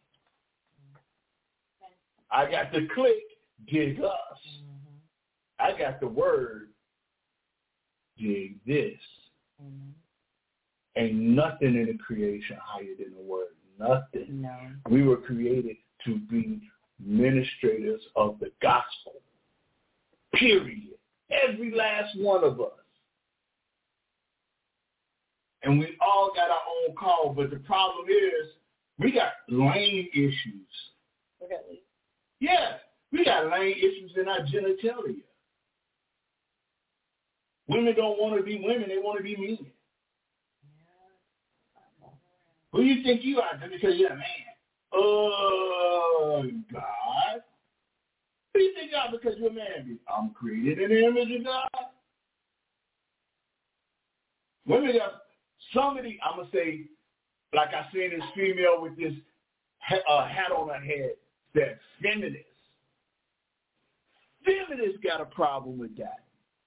I got the click, dig us. I got the word, dig this. Ain't nothing in the creation higher than the word. Nothing. No. We were created to be administrators of the gospel. Period. Every last one of us. And we all got our own call, but the problem is we got lane issues. Okay. Yeah, we got lane issues in our genitalia. Women don't want to be women, they want to be men. Who do you think you are just because you're a man? Oh, God. Who do you think you are because you're a man? I'm created in the image of God. Women got somebody, I'm going to say, like I seen this female with this hat on her head, that feminist. Feminists got a problem with that.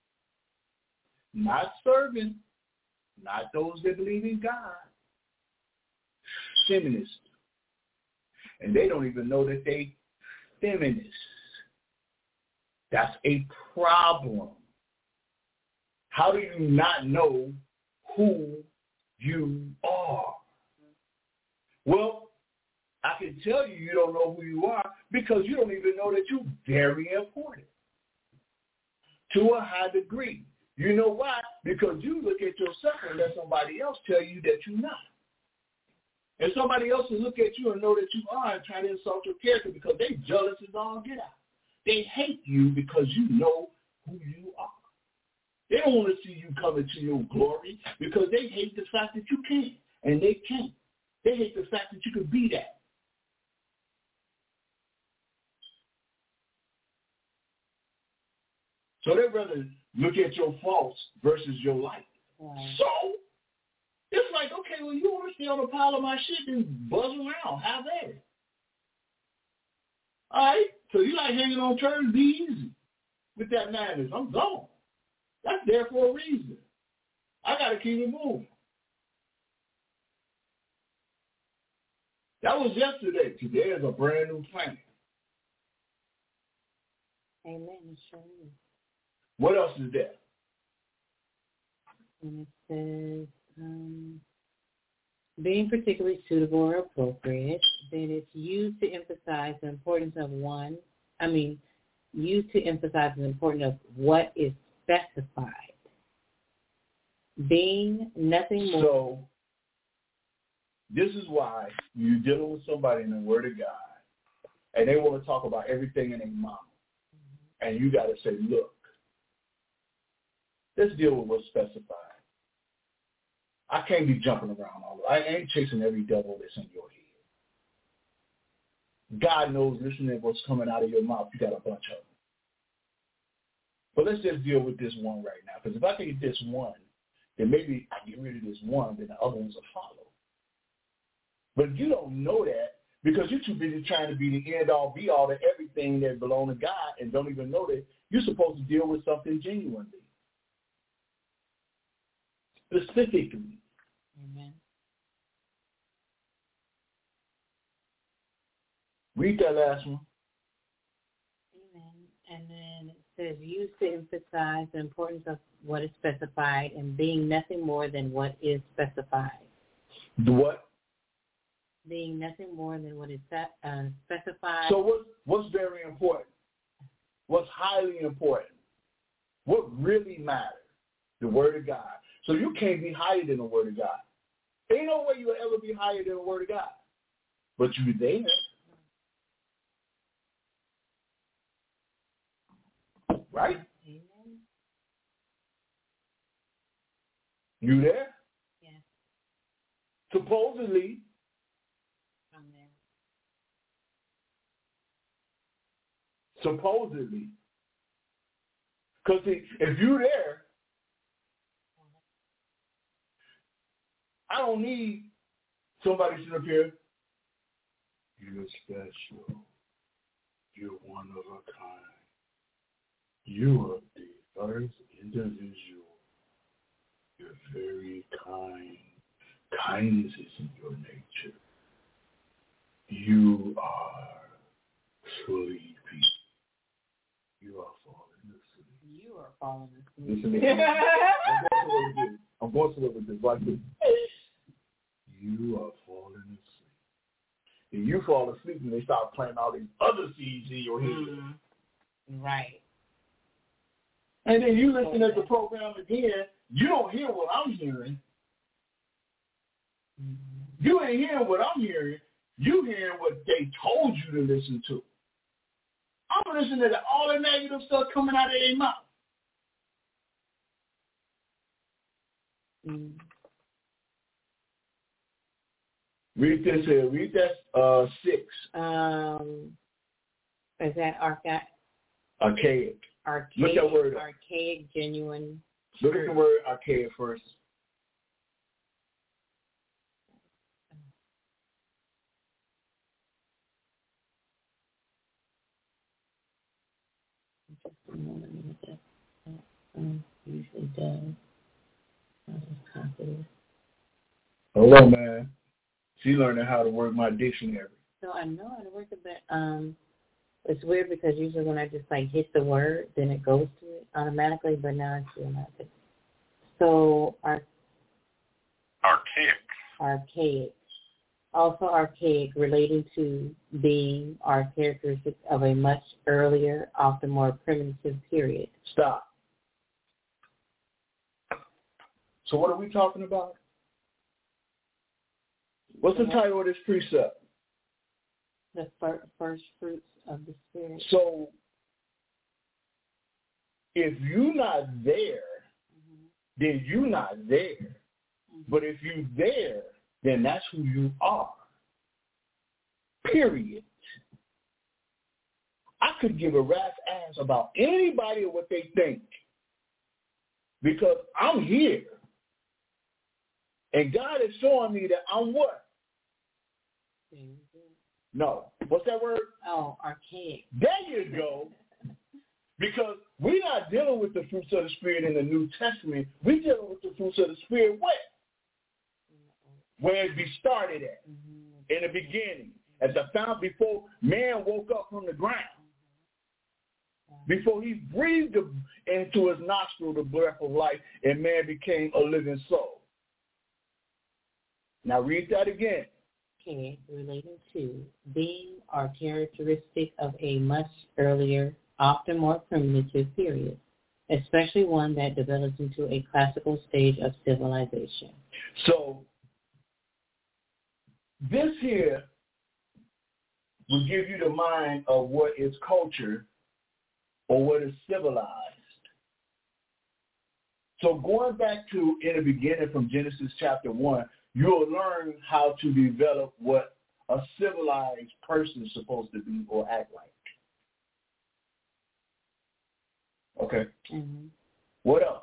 Not serving, not those that believe in God. Feminists. And they don't even know that they feminists. That's a problem. How do you not know who you are? Well, I can tell you you don't know who you are because you don't even know that you're very important to a high degree. You know why? Because you look at yourself and let somebody else tell you that you're not. And somebody else will look at you and know that you are and try to insult your character because they jealous as all get out. They hate you because you know who you are. They don't want to see you come into your glory because they hate the fact that you can't, and they can't. They hate the fact that you could be that. So they'd rather look at your faults versus your light. Right. So it's like, okay, well, you want to stay on a pile of my shit and buzz around. Have at it. All right? So you like hanging on turns, be easy with that madness. I'm gone. That's there for a reason. I got to keep it moving. That was yesterday. Today is a brand new planet. Amen. It sure is. What else is there? And it says, being particularly suitable or appropriate, then it's used to emphasize the importance of used to emphasize the importance of what is specified. Being nothing more. So this is why you're dealing with somebody in the Word of God, and they want to talk about everything in their mouth. And you got to say, look, let's deal with what's specified. I can't be jumping around all over. I ain't chasing every devil that's in your head. God knows, listening to what's coming out of your mouth, you got a bunch of them. But let's just deal with this one right now. Because if I can get this one, then maybe I get rid of this one, then the other ones will follow. But you don't know that because you're too busy trying to be the end-all, be-all to everything that belongs to God and don't even know that you're supposed to deal with something genuinely. Specifically. Amen. Read that last one. Amen. And then it says, used to emphasize the importance of what is specified and being nothing more than what is specified. The what? Being nothing more than what is specified. So what's very important? What's highly important? What really matters? The Word of God. So you can't be higher than the Word of God. Ain't no way you'll ever be higher than the Word of God. But you're there. Right? Amen. You there? Yes. Supposedly. I'm there. Supposedly. Because if you're there, I don't need somebody sitting up here. You're special. You're one of a kind. You are the first individual. You're very kind. Kindness is in your nature. You are sleepy. You are falling asleep. You are falling asleep. Listen to me. I'm going to live with this like this. You are falling asleep. And you fall asleep and they start planting all these other seeds in your head. Mm-hmm. Right. And then you listen at the program again, you don't hear what I'm hearing. Mm-hmm. You ain't hearing what I'm hearing. You hearing what they told you to listen to. I'm listening to all the negative stuff coming out of their mouth. Mm. Read this here. Read that 6. Is that archaic? Archaic. Look that word up. Archaic, genuine. Look at the word archaic first. Just a moment. That usually does. I just copy it. Hold on, man. She learning how to work my dictionary. So I know how to work it, but it's weird because usually when I just hit the word, then it goes to it automatically, but now it's doing nothing. So archaic. Also archaic, relating to being are characteristics of a much earlier, often more primitive period. Stop. So what are we talking about? What's the title of this precept? The first fruits of the Spirit. So if you're not there, then you're not there. Mm-hmm. But if you're there, then that's who you are. Period. I could give a rat's ass about anybody or what they think because I'm here. And God is showing me that I'm what? No. What's that word? Oh, archaic. There you go. Because we're not dealing with the fruits of the Spirit in the New Testament. We're dealing with the fruits of the Spirit where it be started at, in the beginning, at the fountain, before man woke up from the ground, before he breathed into his nostril the breath of life, and man became a living soul. Now read that again. Okay, relating to being or characteristic of a much earlier, often more primitive period, especially one that develops into a classical stage of civilization. So this here will give you the mind of what is culture or what is civilized. So going back to in the beginning from Genesis chapter 1, you'll learn how to develop what a civilized person is supposed to be or act like. Okay. Mm-hmm. What else?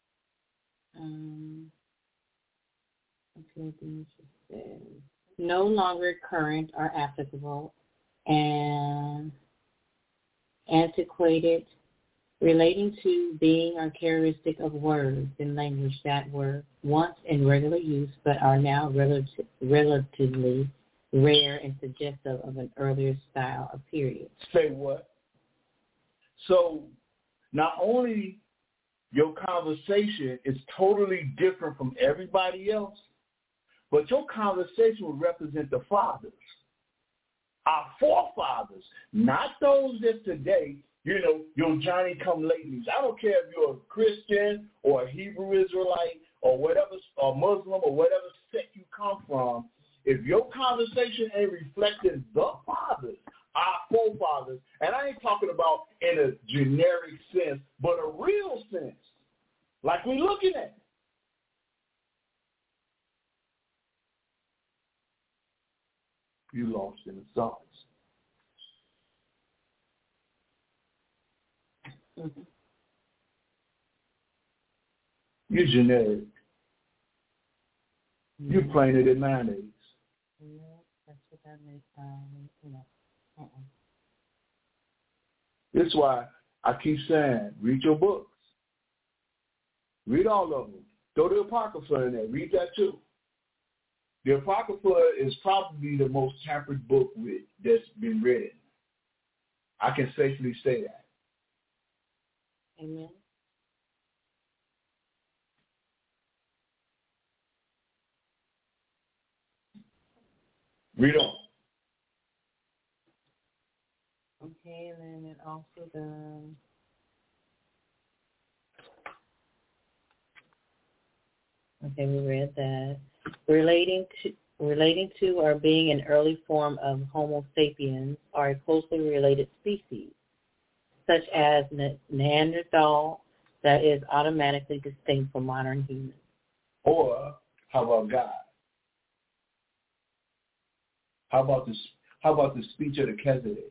No longer current or applicable and antiquated, relating to being or characteristic of words in language that were once in regular use but are now relatively rare and suggestive of an earlier style of period. Say what? So not only your conversation is totally different from everybody else, but your conversation will represent the fathers, our forefathers, not those that today, your Johnny-come-latelys. I don't care if you're a Christian or a Hebrew Israelite or whatever, or Muslim or whatever sect you come from. If your conversation ain't reflecting the fathers, our forefathers, and I ain't talking about in a generic sense, but a real sense, like we're looking at. You lost in the sauce. Mm-hmm. You're generic. Mm-hmm. You're plain it in mayonnaise. Yeah, that's what that makes. This is why I keep saying, read your books. Read all of them. Throw the Apocrypha in there. Read that too. The Apocrypha is probably the most tampered book that's been written. I can safely say that. Amen. Read on. Okay, and then it also does. Okay, we read that. Relating to or being an early form of Homo sapiens are a closely related species, such as Neanderthal, that is automatically distinct from modern humans. Or how about God? How about the speech of the Kezites?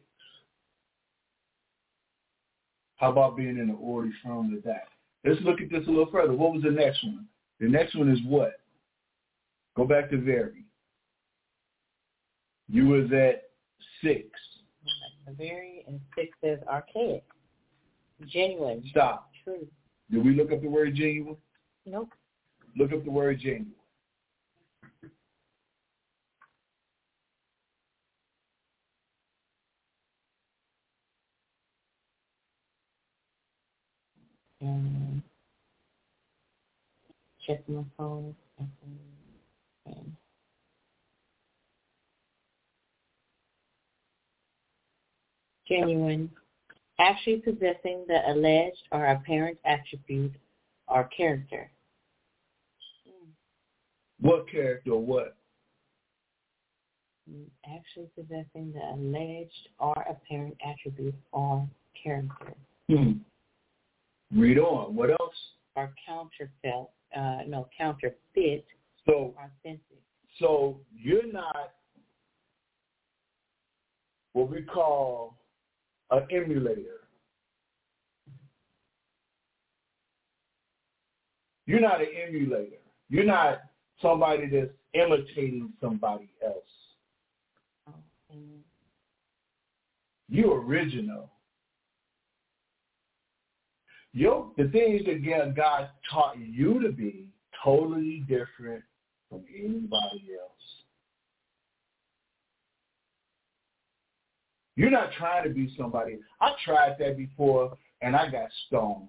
How about being in the orderly form with that? Let's look at this a little further. What was the next one? The next one is what? Go back to very. You was at 6. Very, and 6 says archaic. Genuine. Stop. True. Did we look up the word genuine? Nope. Look up the word genuine. Check my phone. Genuine. Actually possessing the alleged or apparent attribute or character. What character or what? Actually possessing the alleged or apparent attribute or character. Read on. What else? Or counterfeit. So authentic. So you're not what we call an emulator. You're not an emulator. You're not somebody that's imitating somebody else. You're original. The things that God taught you to be totally different from anybody else. You're not trying to be somebody. I tried that before, and I got stoned.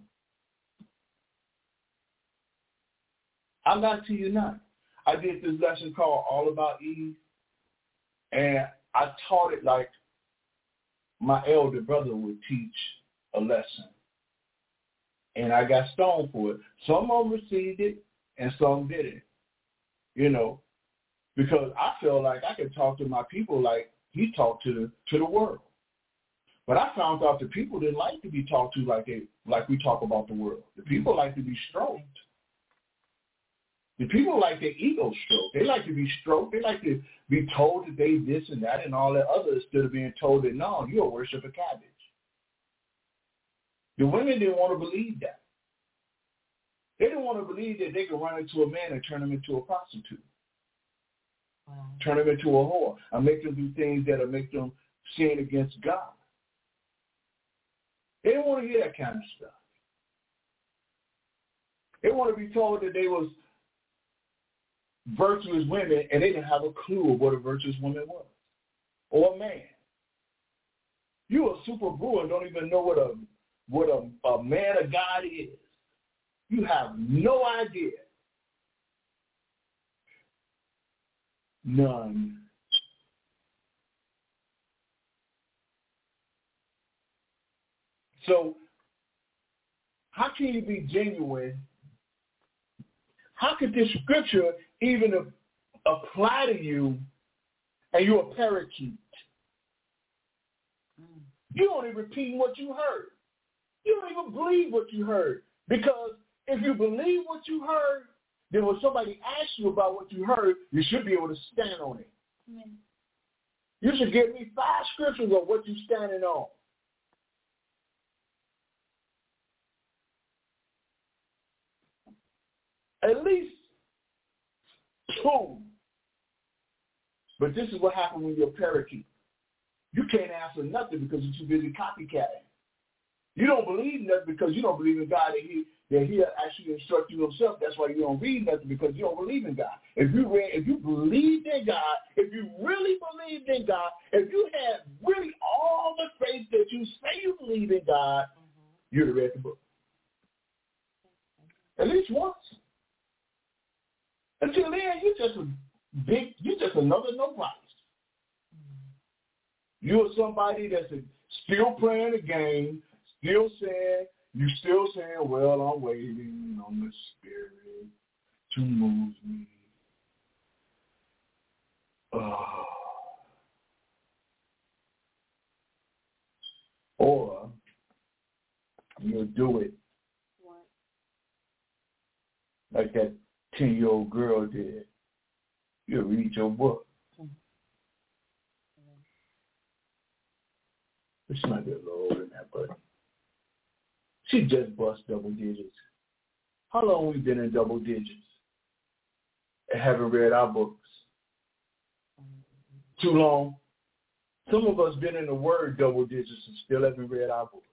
I'm not to you not. I did this lesson called All About Eve, and I taught it like my elder brother would teach a lesson. And I got stoned for it. Some of them received it, and some didn't. You know, because I feel like I could talk to my people like he talked to the world. But I found out the people didn't like to be talked to like we talk about the world. The people like to be stroked. The people like their ego stroked. They like to be stroked. They like to be told that they this and that and all that other instead of being told that, no, you're a worship of cabbage. The women didn't want to believe that. They didn't want to believe that they could run into a man and turn him into a prostitute. Wow. Turn him into a whore. And make them do things that will make them sin against God. They didn't want to hear that kind of stuff. They want to be told that they was virtuous women and they didn't have a clue of what a virtuous woman was. Or a man. You a super brewer and don't even know what a man of God is. You have no idea. None. So, how can you be genuine? How could this scripture even apply to you and you're a parakeet? You only repeat what you heard. You don't even believe what you heard. Because if you believe what you heard, then when somebody asks you about what you heard, you should be able to stand on it. Amen. You should give me 5 scriptures of what you're standing on. At least 2. But this is what happens when you're a parakeet. You can't answer nothing because you're too busy copycatting. You don't believe nothing because you don't believe in God that He'll actually instruct you Himself. That's why you don't read nothing, because you don't believe in God. If you believed in God, if you really believed in God, if you had really all the faith that you say you believe in God, you'd have read the book. At least once. Until then, you're just another nobody. You're somebody that's still playing the game, still saying, well, I'm waiting on the Spirit to move me. Or you'll do it like that 10-year-old girl did. You'll read your book. She might be a little older than that, but she just bust double digits. How long we been in double digits and haven't read our books? Too long. Some of us been in the word double digits and still haven't read our book.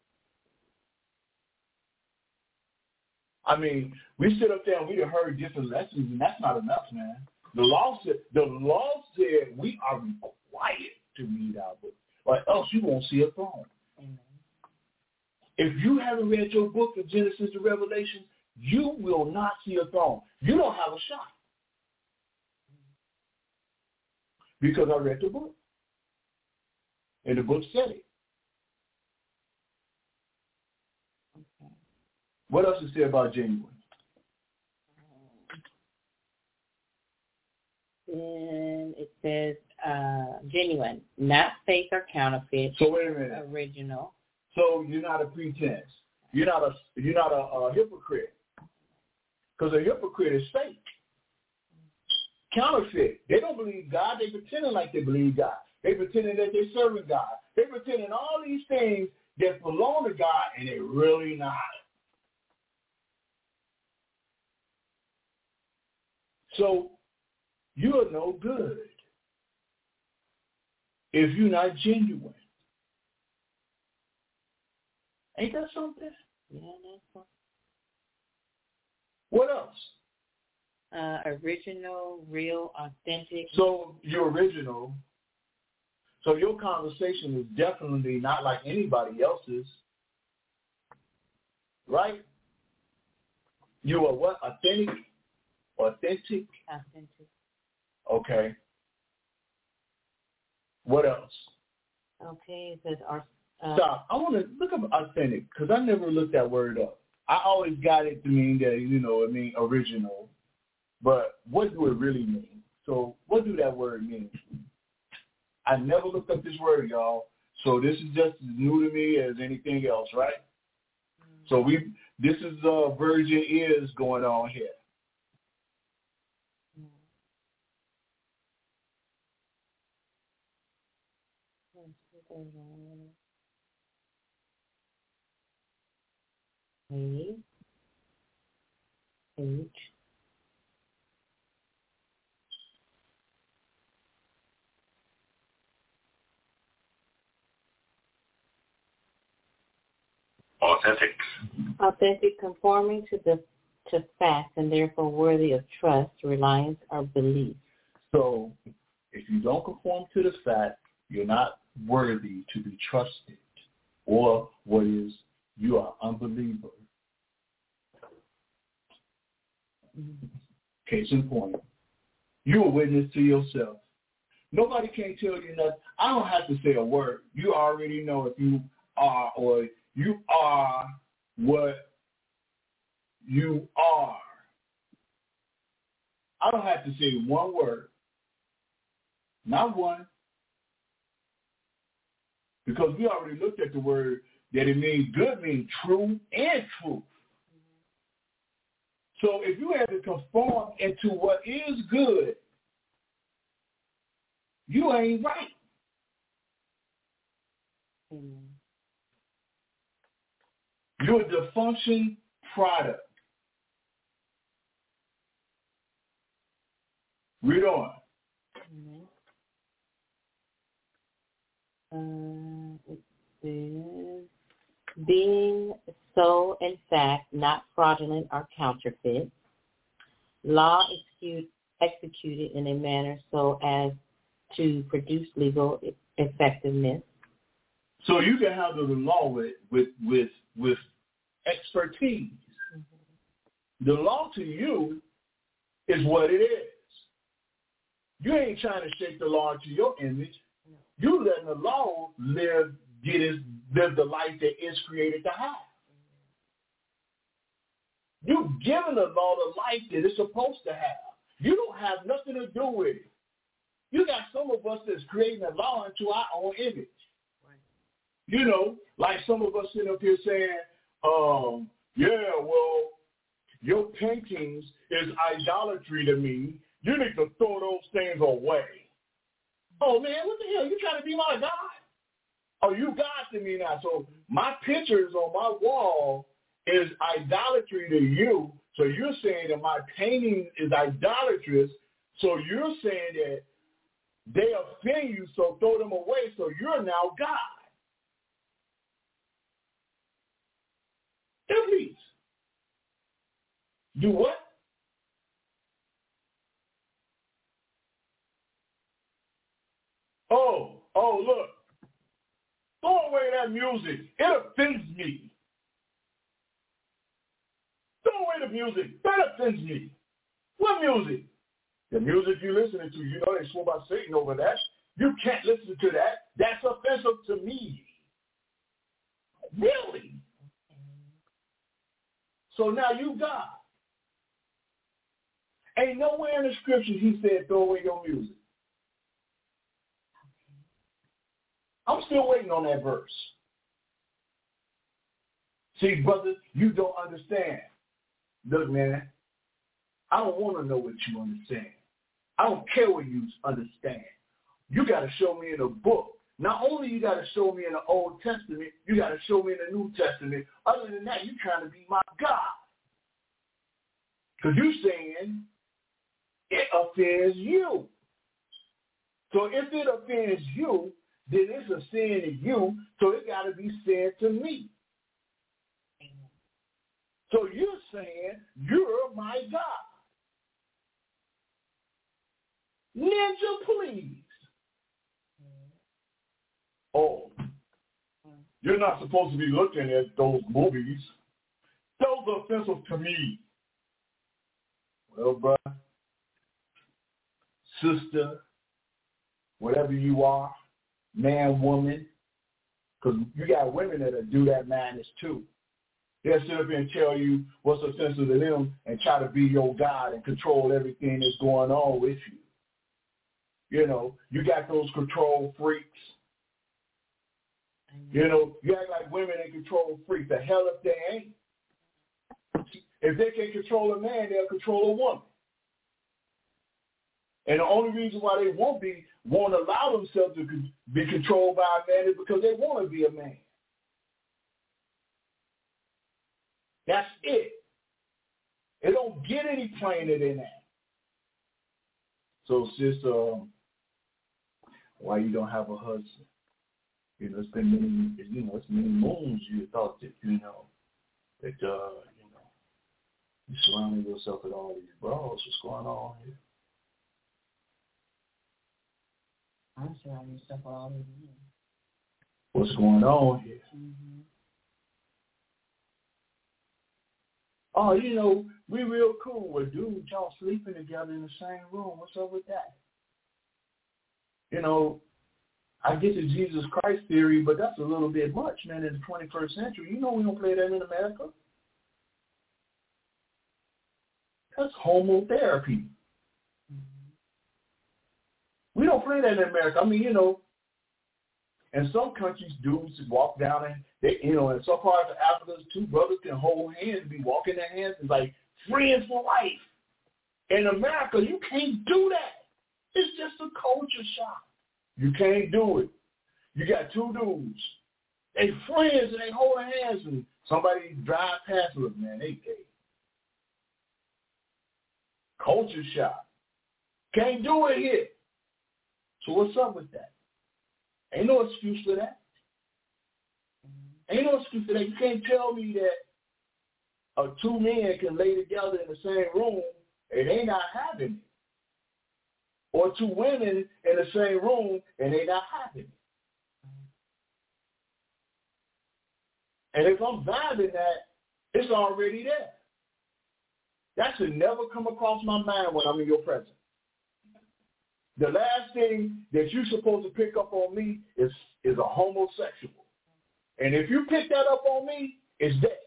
I mean, we sit up there and we done heard different lessons, and that's not enough, man. The law said we are required to read our book, or else you won't see a throne. Amen. If you haven't read your book of Genesis to Revelation, you will not see a throne. You don't have a shot. Because I read the book. And the book said it. Okay. What else is there about genuine? And it says genuine, not fake or counterfeit. So wait a minute. Original. So you're not a pretense. You're not a hypocrite. Because a hypocrite is fake. Counterfeit. They don't believe God. They pretending like they believe God. They pretending that they're serving God. They pretending all these things that belong to God, and they're really not. So you're no good if you're not genuine. Ain't that something? Yeah, that's something. What else? Original, real, authentic. So you're original. So your conversation is definitely not like anybody else's. Right? You are what? Authentic? Authentic? Authentic. Okay. What else? Okay, it says Stop. I want to look up authentic because I never looked that word up. I always got it to mean that, it mean original. But what do it really mean? So what do that word mean? I never looked up this word, y'all. So this is just as new to me as anything else, right? So this is Virgin Ears going on here. H. Authentic, conforming to facts and therefore worthy of trust, reliance, or belief. So if you don't conform to the fact, you're not worthy to be trusted. Or what is, you are unbeliever. Case in point, you're a witness to yourself. Nobody can tell you nothing. I don't have to say a word. You already know if you are or you are what you are. I don't have to say one word. Not one. Because we already looked at the word that it means good means true and truth. So if you have to conform into what is good, you ain't right. You're a dysfunction product. Read on. It says, being so, in fact, not fraudulent or counterfeit, law executed in a manner so as to produce legal effectiveness. So you can handle the law with expertise. Mm-hmm. The law to you is what it is. You ain't trying to shape the law into your image. No. You letting the law live the life that it's created to have. You giving the law the life that it's supposed to have. You don't have nothing to do with it. You got some of us that's creating a law into our own image. Right. Like some of us sitting up here saying, yeah, well, your paintings is idolatry to me. You need to throw those things away. Oh, man, what the hell? You trying to be my God? Oh, you God to me now. So my pictures on my wall is idolatry to you. So you're saying that my painting is idolatrous. So you're saying that they offend you, so throw them away. So you're now God. Please. Do what? Oh, look. Throw away that music. It offends me. Throw away the music. That offends me. What music? The music you're listening to, they swore by Satan over that. You can't listen to that. That's offensive to me. Really? So now you God. Ain't nowhere in the scriptures he said throw away your music. I'm still waiting on that verse. See, brother, you don't understand. Look, man, I don't want to know what you understand. I don't care what you understand. You got to show me in a book Not only you got to show me in the Old Testament, you got to show me in the New Testament. Other than that, you're trying to be my God. Because you're saying it offends you. So if it offends you, then it's a sin to you, so it got to be said to me. So you're saying you're my God. Ninja, please. Oh, you're not supposed to be looking at those movies. Those are offensive to me. Well, brother, sister, whatever you are, man, woman, because you got women that'll do that madness too. They'll sit up and tell you what's offensive to them and try to be your God and control everything that's going on with you. You know, you got those control freaks. You know, you act like women ain't control freaks. The hell if they ain't. If they can control a man, they'll control a woman. And the only reason why they won't allow themselves to be controlled by a man is because they want to be a man. That's it. It don't get any plainer than that. So, sis, why you don't have a husband? You know, it's been it's many moons you thought that, that you surrounding yourself with all these bras. What's going on here? I'm surrounding myself with all these men. What's going on here? Mm-hmm. Oh, we real cool. Well, dude, y'all sleeping together in the same room. What's up with that? I get the Jesus Christ theory, but that's a little bit much, man, in the 21st century. We don't play that in America. That's homotherapy. Mm-hmm. We don't play that in America. I mean, in some countries, dudes walk down and in some parts of Africa, two brothers can hold hands and be walking their hands and like friends for life. In America, you can't do that. It's just a culture shock. You can't do it. You got two dudes. They friends and they hold hands and somebody drive past them, man, they gay. Culture shock. Can't do it here. So what's up with that? Ain't no excuse for that. Ain't no excuse for that. You can't tell me that two men can lay together in the same room and they not having it. Or two women in the same room and they not having it. And if I'm vibing that, it's already there. That should never come across my mind when I'm in your presence. The last thing that you're supposed to pick up on me is a homosexual. And if you pick that up on me, it's dead.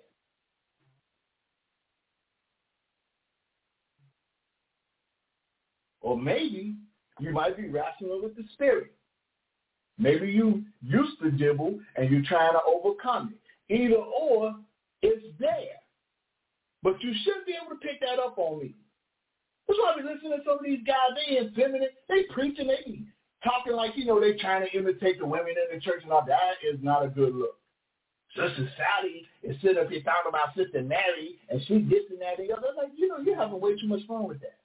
Or maybe you might be wrestling with the spirit. Maybe you used to dibble and you're trying to overcome it. Either or, it's there. But you shouldn't be able to pick that up on me. That's why I be listening to some of these guys, they effeminate, they preaching, they be talking like, they trying to imitate the women in the church and all. That is not a good look. Sister Sally is sitting up here talking about Sister Mary and she this and that and the other. Like, you're having way too much fun with that.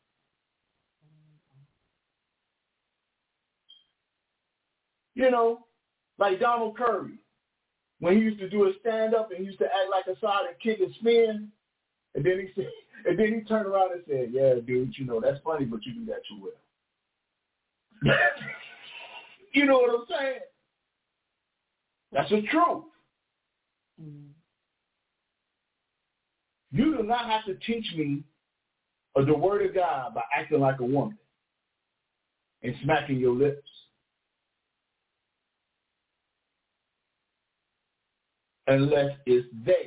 Like Donald Curry, when he used to do his stand-up and he used to act like a solid kick and spin, and then he turned around and said, yeah, dude, that's funny, but you do that too well. You know what I'm saying? That's the truth. Mm-hmm. You do not have to teach me the word of God by acting like a woman and smacking your lips. Unless it's there.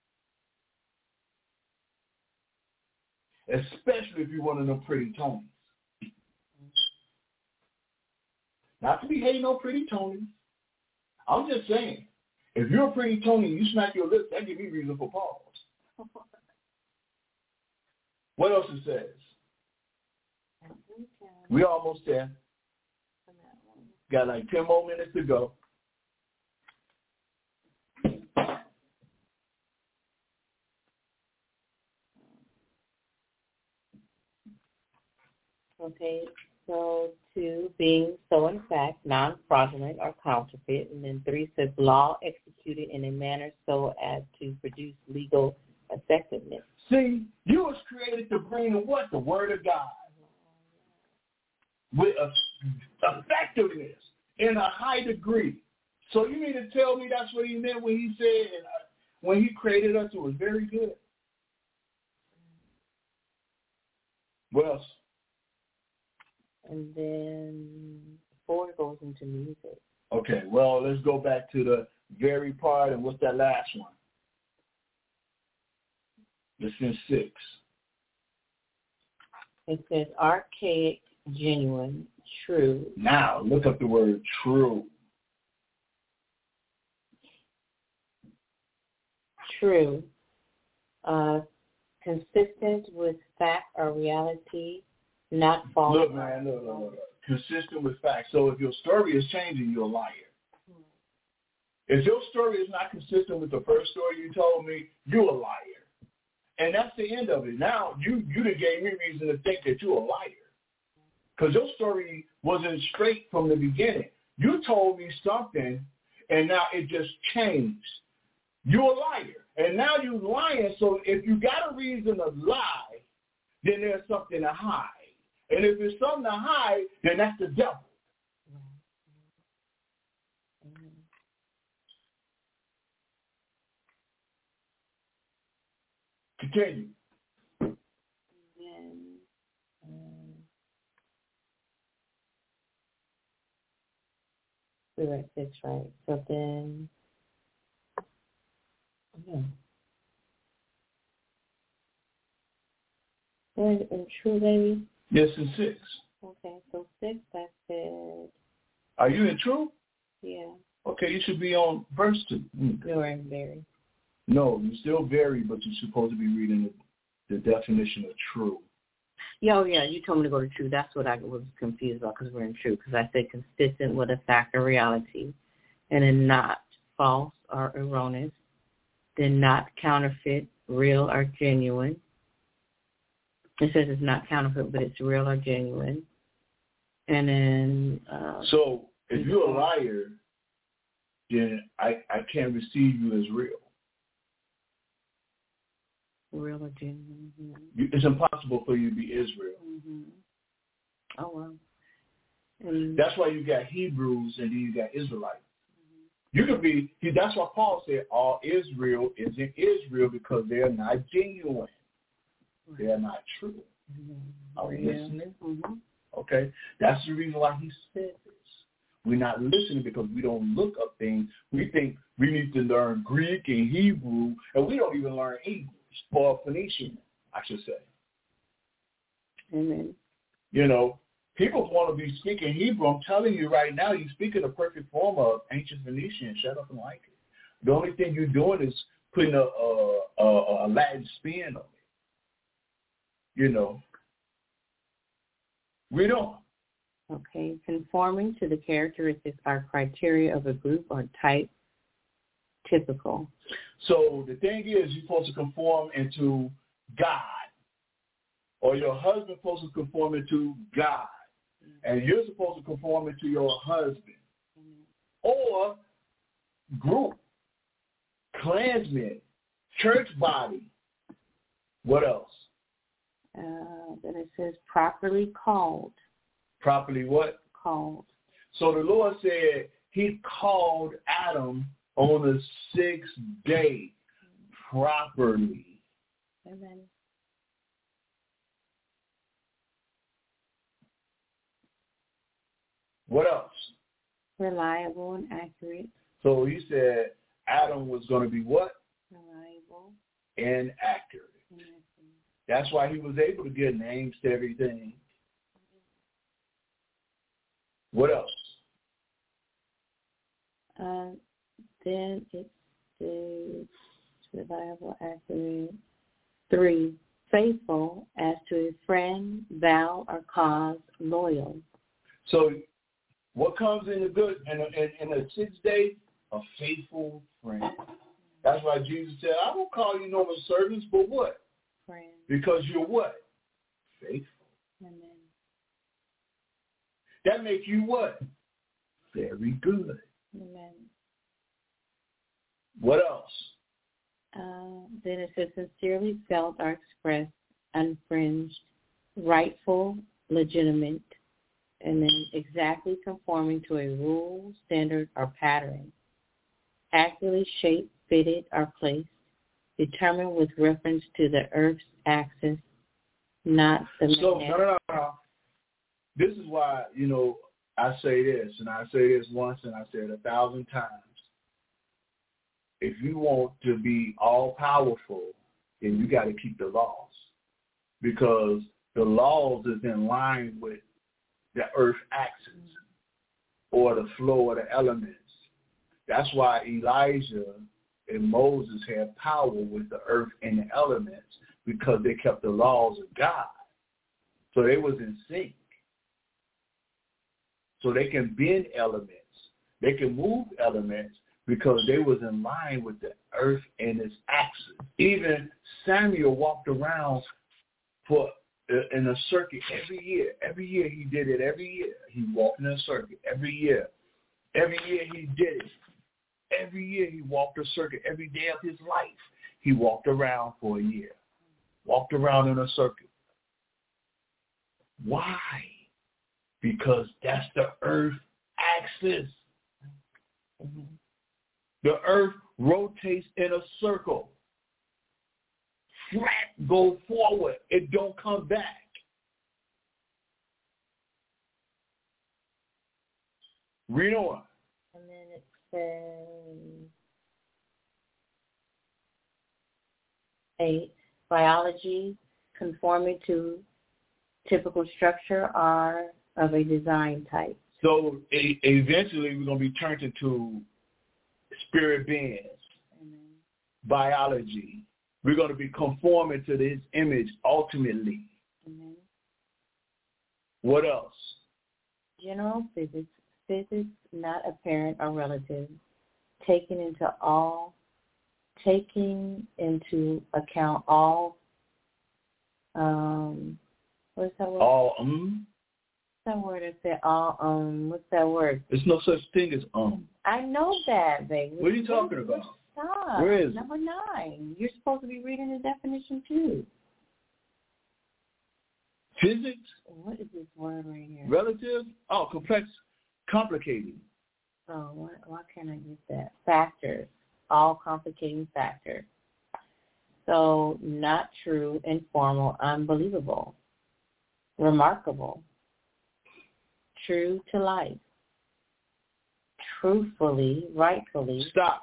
Especially if you're one of them pretty Tonys. Not to be hating on pretty Tonys. I'm just saying, if you're a pretty Tony and you smack your lips, that gives me reason for pause. What else it says? We almost there. Got like 10 more minutes to go. Okay, so 2, being so in fact non-fraudulent or counterfeit, and then 3 says law executed in a manner so as to produce legal effectiveness. See, you was created to bring what? The word of God. With effectiveness in a high degree. So you mean to tell me that's what he meant when he said, when he created us, it was very good? What else? And then 4 goes into music. Okay, well, let's go back to the very part, and what's that last one? This is 6. It says archaic, genuine, true. Now, look up the word true. True. Consistent with fact or reality, not false. Look, man, look. Consistent with facts. So if your story is changing, you're a liar. If your story is not consistent with the first story you told me, you're a liar. And that's the end of it. Now, you done gave me reason to think that you're a liar. Because your story wasn't straight from the beginning. You told me something, and now it just changed. You're a liar. And now you're lying, so if you got a reason to lie, then there's something to hide. And if there's something to hide, then that's the devil. Continue. We were at 6, right? So then, we're in true, baby? Yes, in 6. Okay, so 6, I said. Are you in true? Yeah. Okay, you should be on verse 2. You're in very. No, you're still very, but you're supposed to be reading the definition of true. Yeah, you told me to go to true. That's what I was confused about because we're in true. Because I said consistent with a fact or reality, and then not false or erroneous, then not counterfeit, real or genuine. It says it's not counterfeit, but it's real or genuine. And then... so if you're a liar, then I can't receive you as real. Real or genuine. Mm-hmm. It's impossible for you to be Israel. Mm-hmm. Oh, well. And that's why you got Hebrews and then you got Israelites. Mm-hmm. You could be, that's why Paul said all Israel is in Israel because they are not genuine. Right. They are not true. Mm-hmm. Are we listening? Mm-hmm. Okay. That's the reason why he said this. We're not listening because we don't look up things. We think we need to learn Greek and Hebrew, and we don't even learn English or Phoenician, I should say. Amen. You know, people want to be speaking Hebrew. I'm telling you right now, you speak in the perfect form of ancient Phoenician. Shut up and like it. The only thing you're doing is putting a Latin spin on it. You know. Read on. Okay, conforming to the characteristics or criteria of a group or type, typical. So the thing is, you're supposed to conform into God, or your husband's supposed to conform into God, and you're supposed to conform into your husband, or group, clansmen, church body. What else? Then it says properly called. Properly what? Called. So the Lord said he called Adam on the 6th day properly. Amen. What else? Reliable and accurate. So he said Adam was going to be what? Reliable. And accurate. That's why he was able to get names to everything. What else? Then it says reliable, accurate. 3, faithful as to a friend, vow, or cause, loyal. So What comes in the good in the 6th day? A faithful friend. That's why Jesus said, I don't call you no more servants, but what? Friend. Because you're what? Faithful. Amen. That makes you what? Very good. Amen. What else? Then it says, sincerely felt or expressed, unfringed, rightful, legitimate, and then exactly conforming to a rule, standard, or pattern, accurately shaped, fitted, or placed, determined with reference to the earth's axis, not the No. This is why, I say this, and I say this once, and I say it 1,000 times. If you want to be all-powerful, then you got to keep the laws, because the laws is in line with the earth axis or the flow of the elements. That's why Elijah and Moses had power with the earth and the elements, because they kept the laws of God. So they was in sync. So they can bend elements. They can move elements because they was in line with the earth and its axis. Even Samuel walked around in a circuit every year. Every year he did it. Every year he walked in a circuit. Every year. Every year he did it. Every year he walked a circuit. Every day of his life he walked around for a year. Walked around in a circuit. Why? Because that's the earth axis. Mm-hmm. The earth rotates in a circle. Flat, go forward. It don't come back. Read on. And then it says 8, biology, conforming to typical structure, are of a design type. So eventually we're going to be turned into spirit beings. Amen. Biology. We're going to be conforming to this image ultimately. Amen. What else? General physics, not apparent or relative, taking into account all, what's that word? All, That word is that all, what's that word? There's no such thing as I know that, baby. What are you talking about? Stop. Where is Number 9. You're supposed to be reading the definition too. Physics? What is this word right here? Relative? Oh, complex, complicated. Oh, why can't I get that? Factors. All complicating factors. So, not true, informal, unbelievable, remarkable, true to life, truthfully, rightfully. Stop.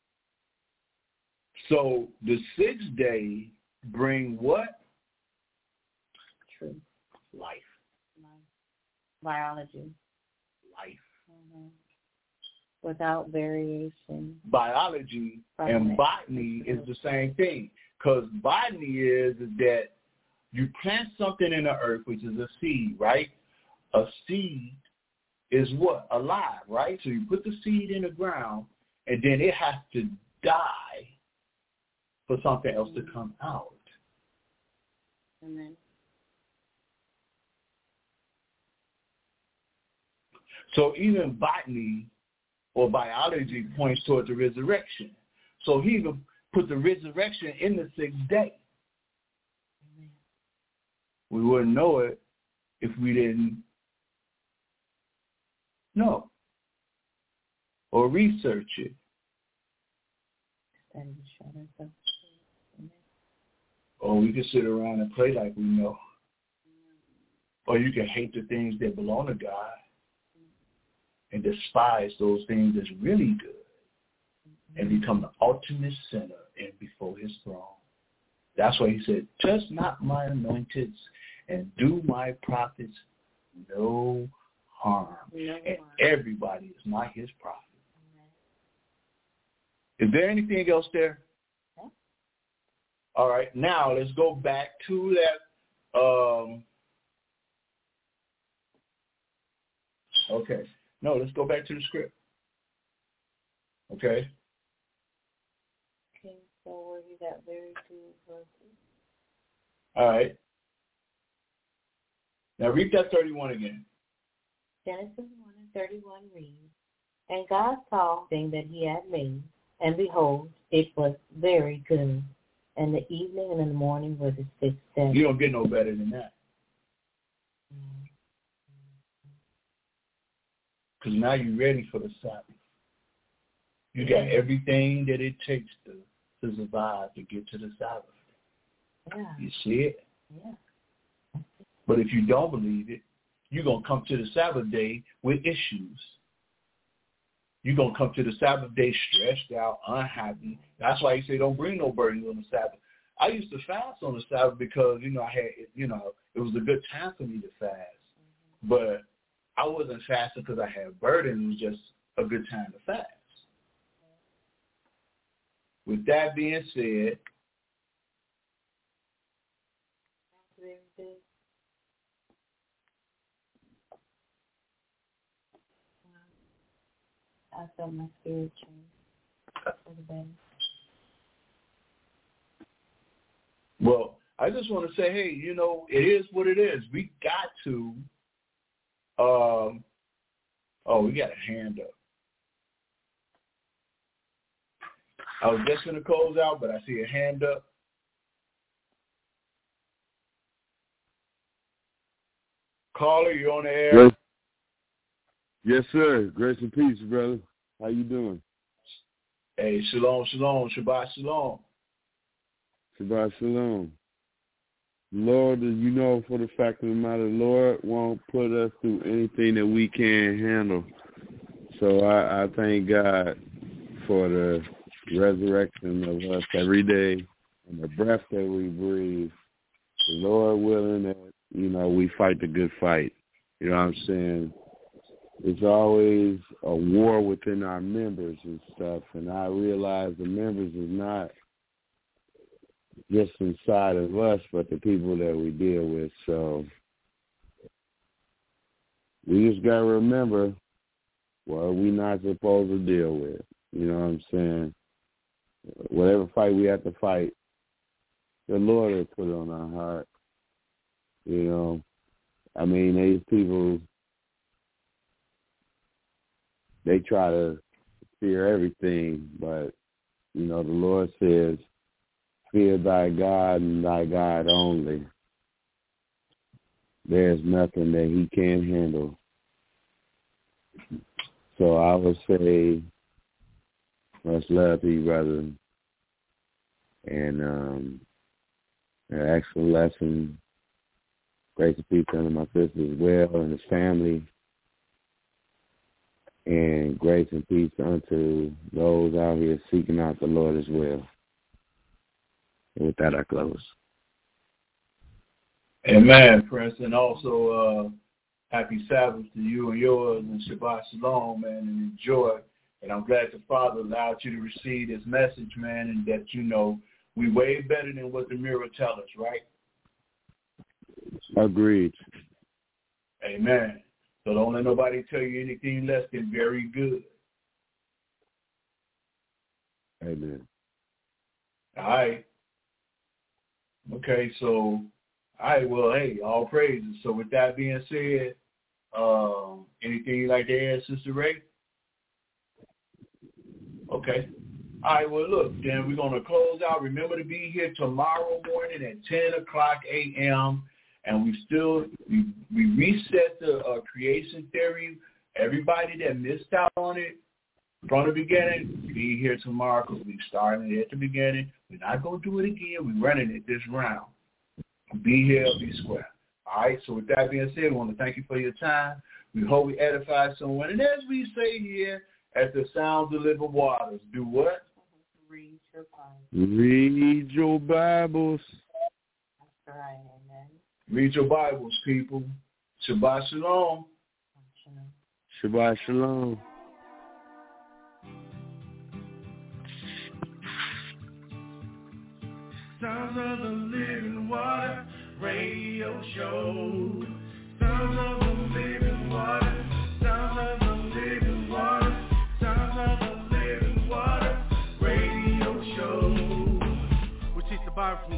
So the 6th day bring what? Truth. Life. Biology. Life. Mm-hmm. Without variation. Biology and botany is the same thing. Because botany is that you plant something in the earth, which is a seed, right? A seed is what? Alive, right? So you put the seed in the ground, and then it has to die for something else to come out. Amen. So even botany or biology points towards the resurrection. So he even put the resurrection in the 6th day. Amen. We wouldn't know it if we didn't know or research it. Or we can sit around and play like we know. Or you can hate the things that belong to God and despise those things that's really good and become the ultimate sinner and before his throne. That's why he said, touch not my anointeds and do my prophets no harm. And everybody is not his prophet. Is there anything else there? Okay. All right. Now let's go back to that. Okay. No, let's go back to the script. Okay. Okay, so where you got very good verses. All right. Now read that 31 again. Genesis 1:31 reads, And God saw the thing that he had made, and behold, it was very good. And the evening and the morning were the sixth day. You don't get no better than that. Because now you're ready for the Sabbath. You got everything that it takes to survive to get to the Sabbath. Yeah. You see it? Yeah. But if you don't believe it, you're going to come to the Sabbath day with issues. You're going to come to the Sabbath day stressed out, unhappy. That's why you say don't bring no burdens on the Sabbath. I used to fast on the Sabbath because, I had, it was a good time for me to fast. Mm-hmm. But I wasn't fasting because I had burdens. It was just a good time to fast. With that being said, very good. I felt my spirit change for the better. Well, I just want to say, hey, it is what it is. We got to, we got a hand up. I was just going to close out, but I see a hand up. Caller, you on the air? Yes, sir. Grace and peace, brother. How you doing? Hey, shalom, shalom, Shabbat shalom. Shabbat shalom. Lord, you know for the fact of the matter, Lord won't put us through anything that we can't handle. So I thank God for the resurrection of us every day and the breath that we breathe. The Lord willing that, we fight the good fight. You know what I'm saying? It's always a war within our members and stuff, and I realize the members is not just inside of us, but the people that we deal with. So we just got to remember what we're not supposed to deal with. You know what I'm saying? Whatever fight we have to fight, the Lord will put it on our heart. These people, they try to fear everything, but, the Lord says, fear thy God and thy God only. There's nothing that he can't handle. So I would say, much love to you, brother. And an excellent lesson. Grace and peace unto my sister as well and his family. And grace and peace unto those out here seeking out the Lord as well. And with that, I close. Amen, Prince. And also, happy Sabbath to you and yours, and Shabbat Shalom, man, and enjoy. And I'm glad the Father allowed you to receive this message, man, and that, we way better than what the mirror tells us, right? Agreed. Amen. So don't let nobody tell you anything less than very good. Amen. All right. Okay, so, all right, well, hey, all praises. So with that being said, anything you'd like to add, Sister Ray? Okay. All right, well, look, then we're going to close out. Remember to be here tomorrow morning at 10 o'clock a.m., and we reset the creation theory. Everybody that missed out on it from the beginning, be here tomorrow because we started it at the beginning. We're not going to do it again. We're running it this round. Be here, be square. All right, so with that being said, we want to thank you for your time. We hope we edify someone. And as we say here at the Sounds of Living Waters, do what? Read your Bible. Read your Bibles. That's right, amen. Read your Bibles, people. Shabbat Shalom. Shabbat Shalom. Sounds of the Living Water Radio Show. Sounds of the Living Water. Sounds of the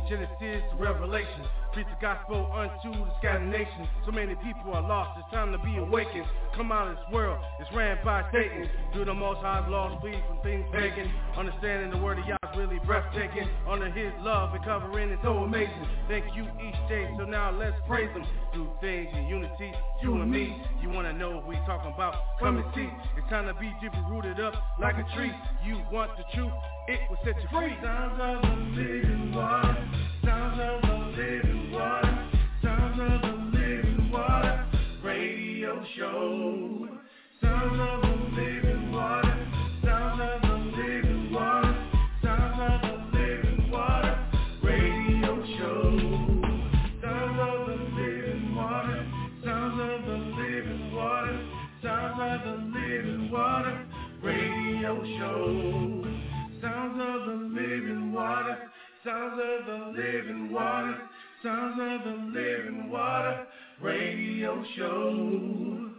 Genesis to Revelation. Preach the gospel unto the scattered nations. So many people are lost, it's time to be awakened. Come out of this world, it's ran by Satan. Do the most high laws, flee from things pagan. Understanding the word of Yah is really breathtaking. Under his love and covering is so amazing. Thank you each day, so now let's praise him. Do things in unity, you and me. You wanna know what we talking about? Come and see. It's time to be deeply rooted up like a tree. You want the truth, it will set you free. Sounds of the living water. Sounds of the living water. Sounds of the living water. Radio show. Sounds of the living water. Sounds of the living water. Sounds of the living water. Radio show. Sounds of the living water. Sounds of the living water. Sounds of the living water. Radio show. Sounds of the living water. Sounds of the living water. Sounds of the living water. Radio show.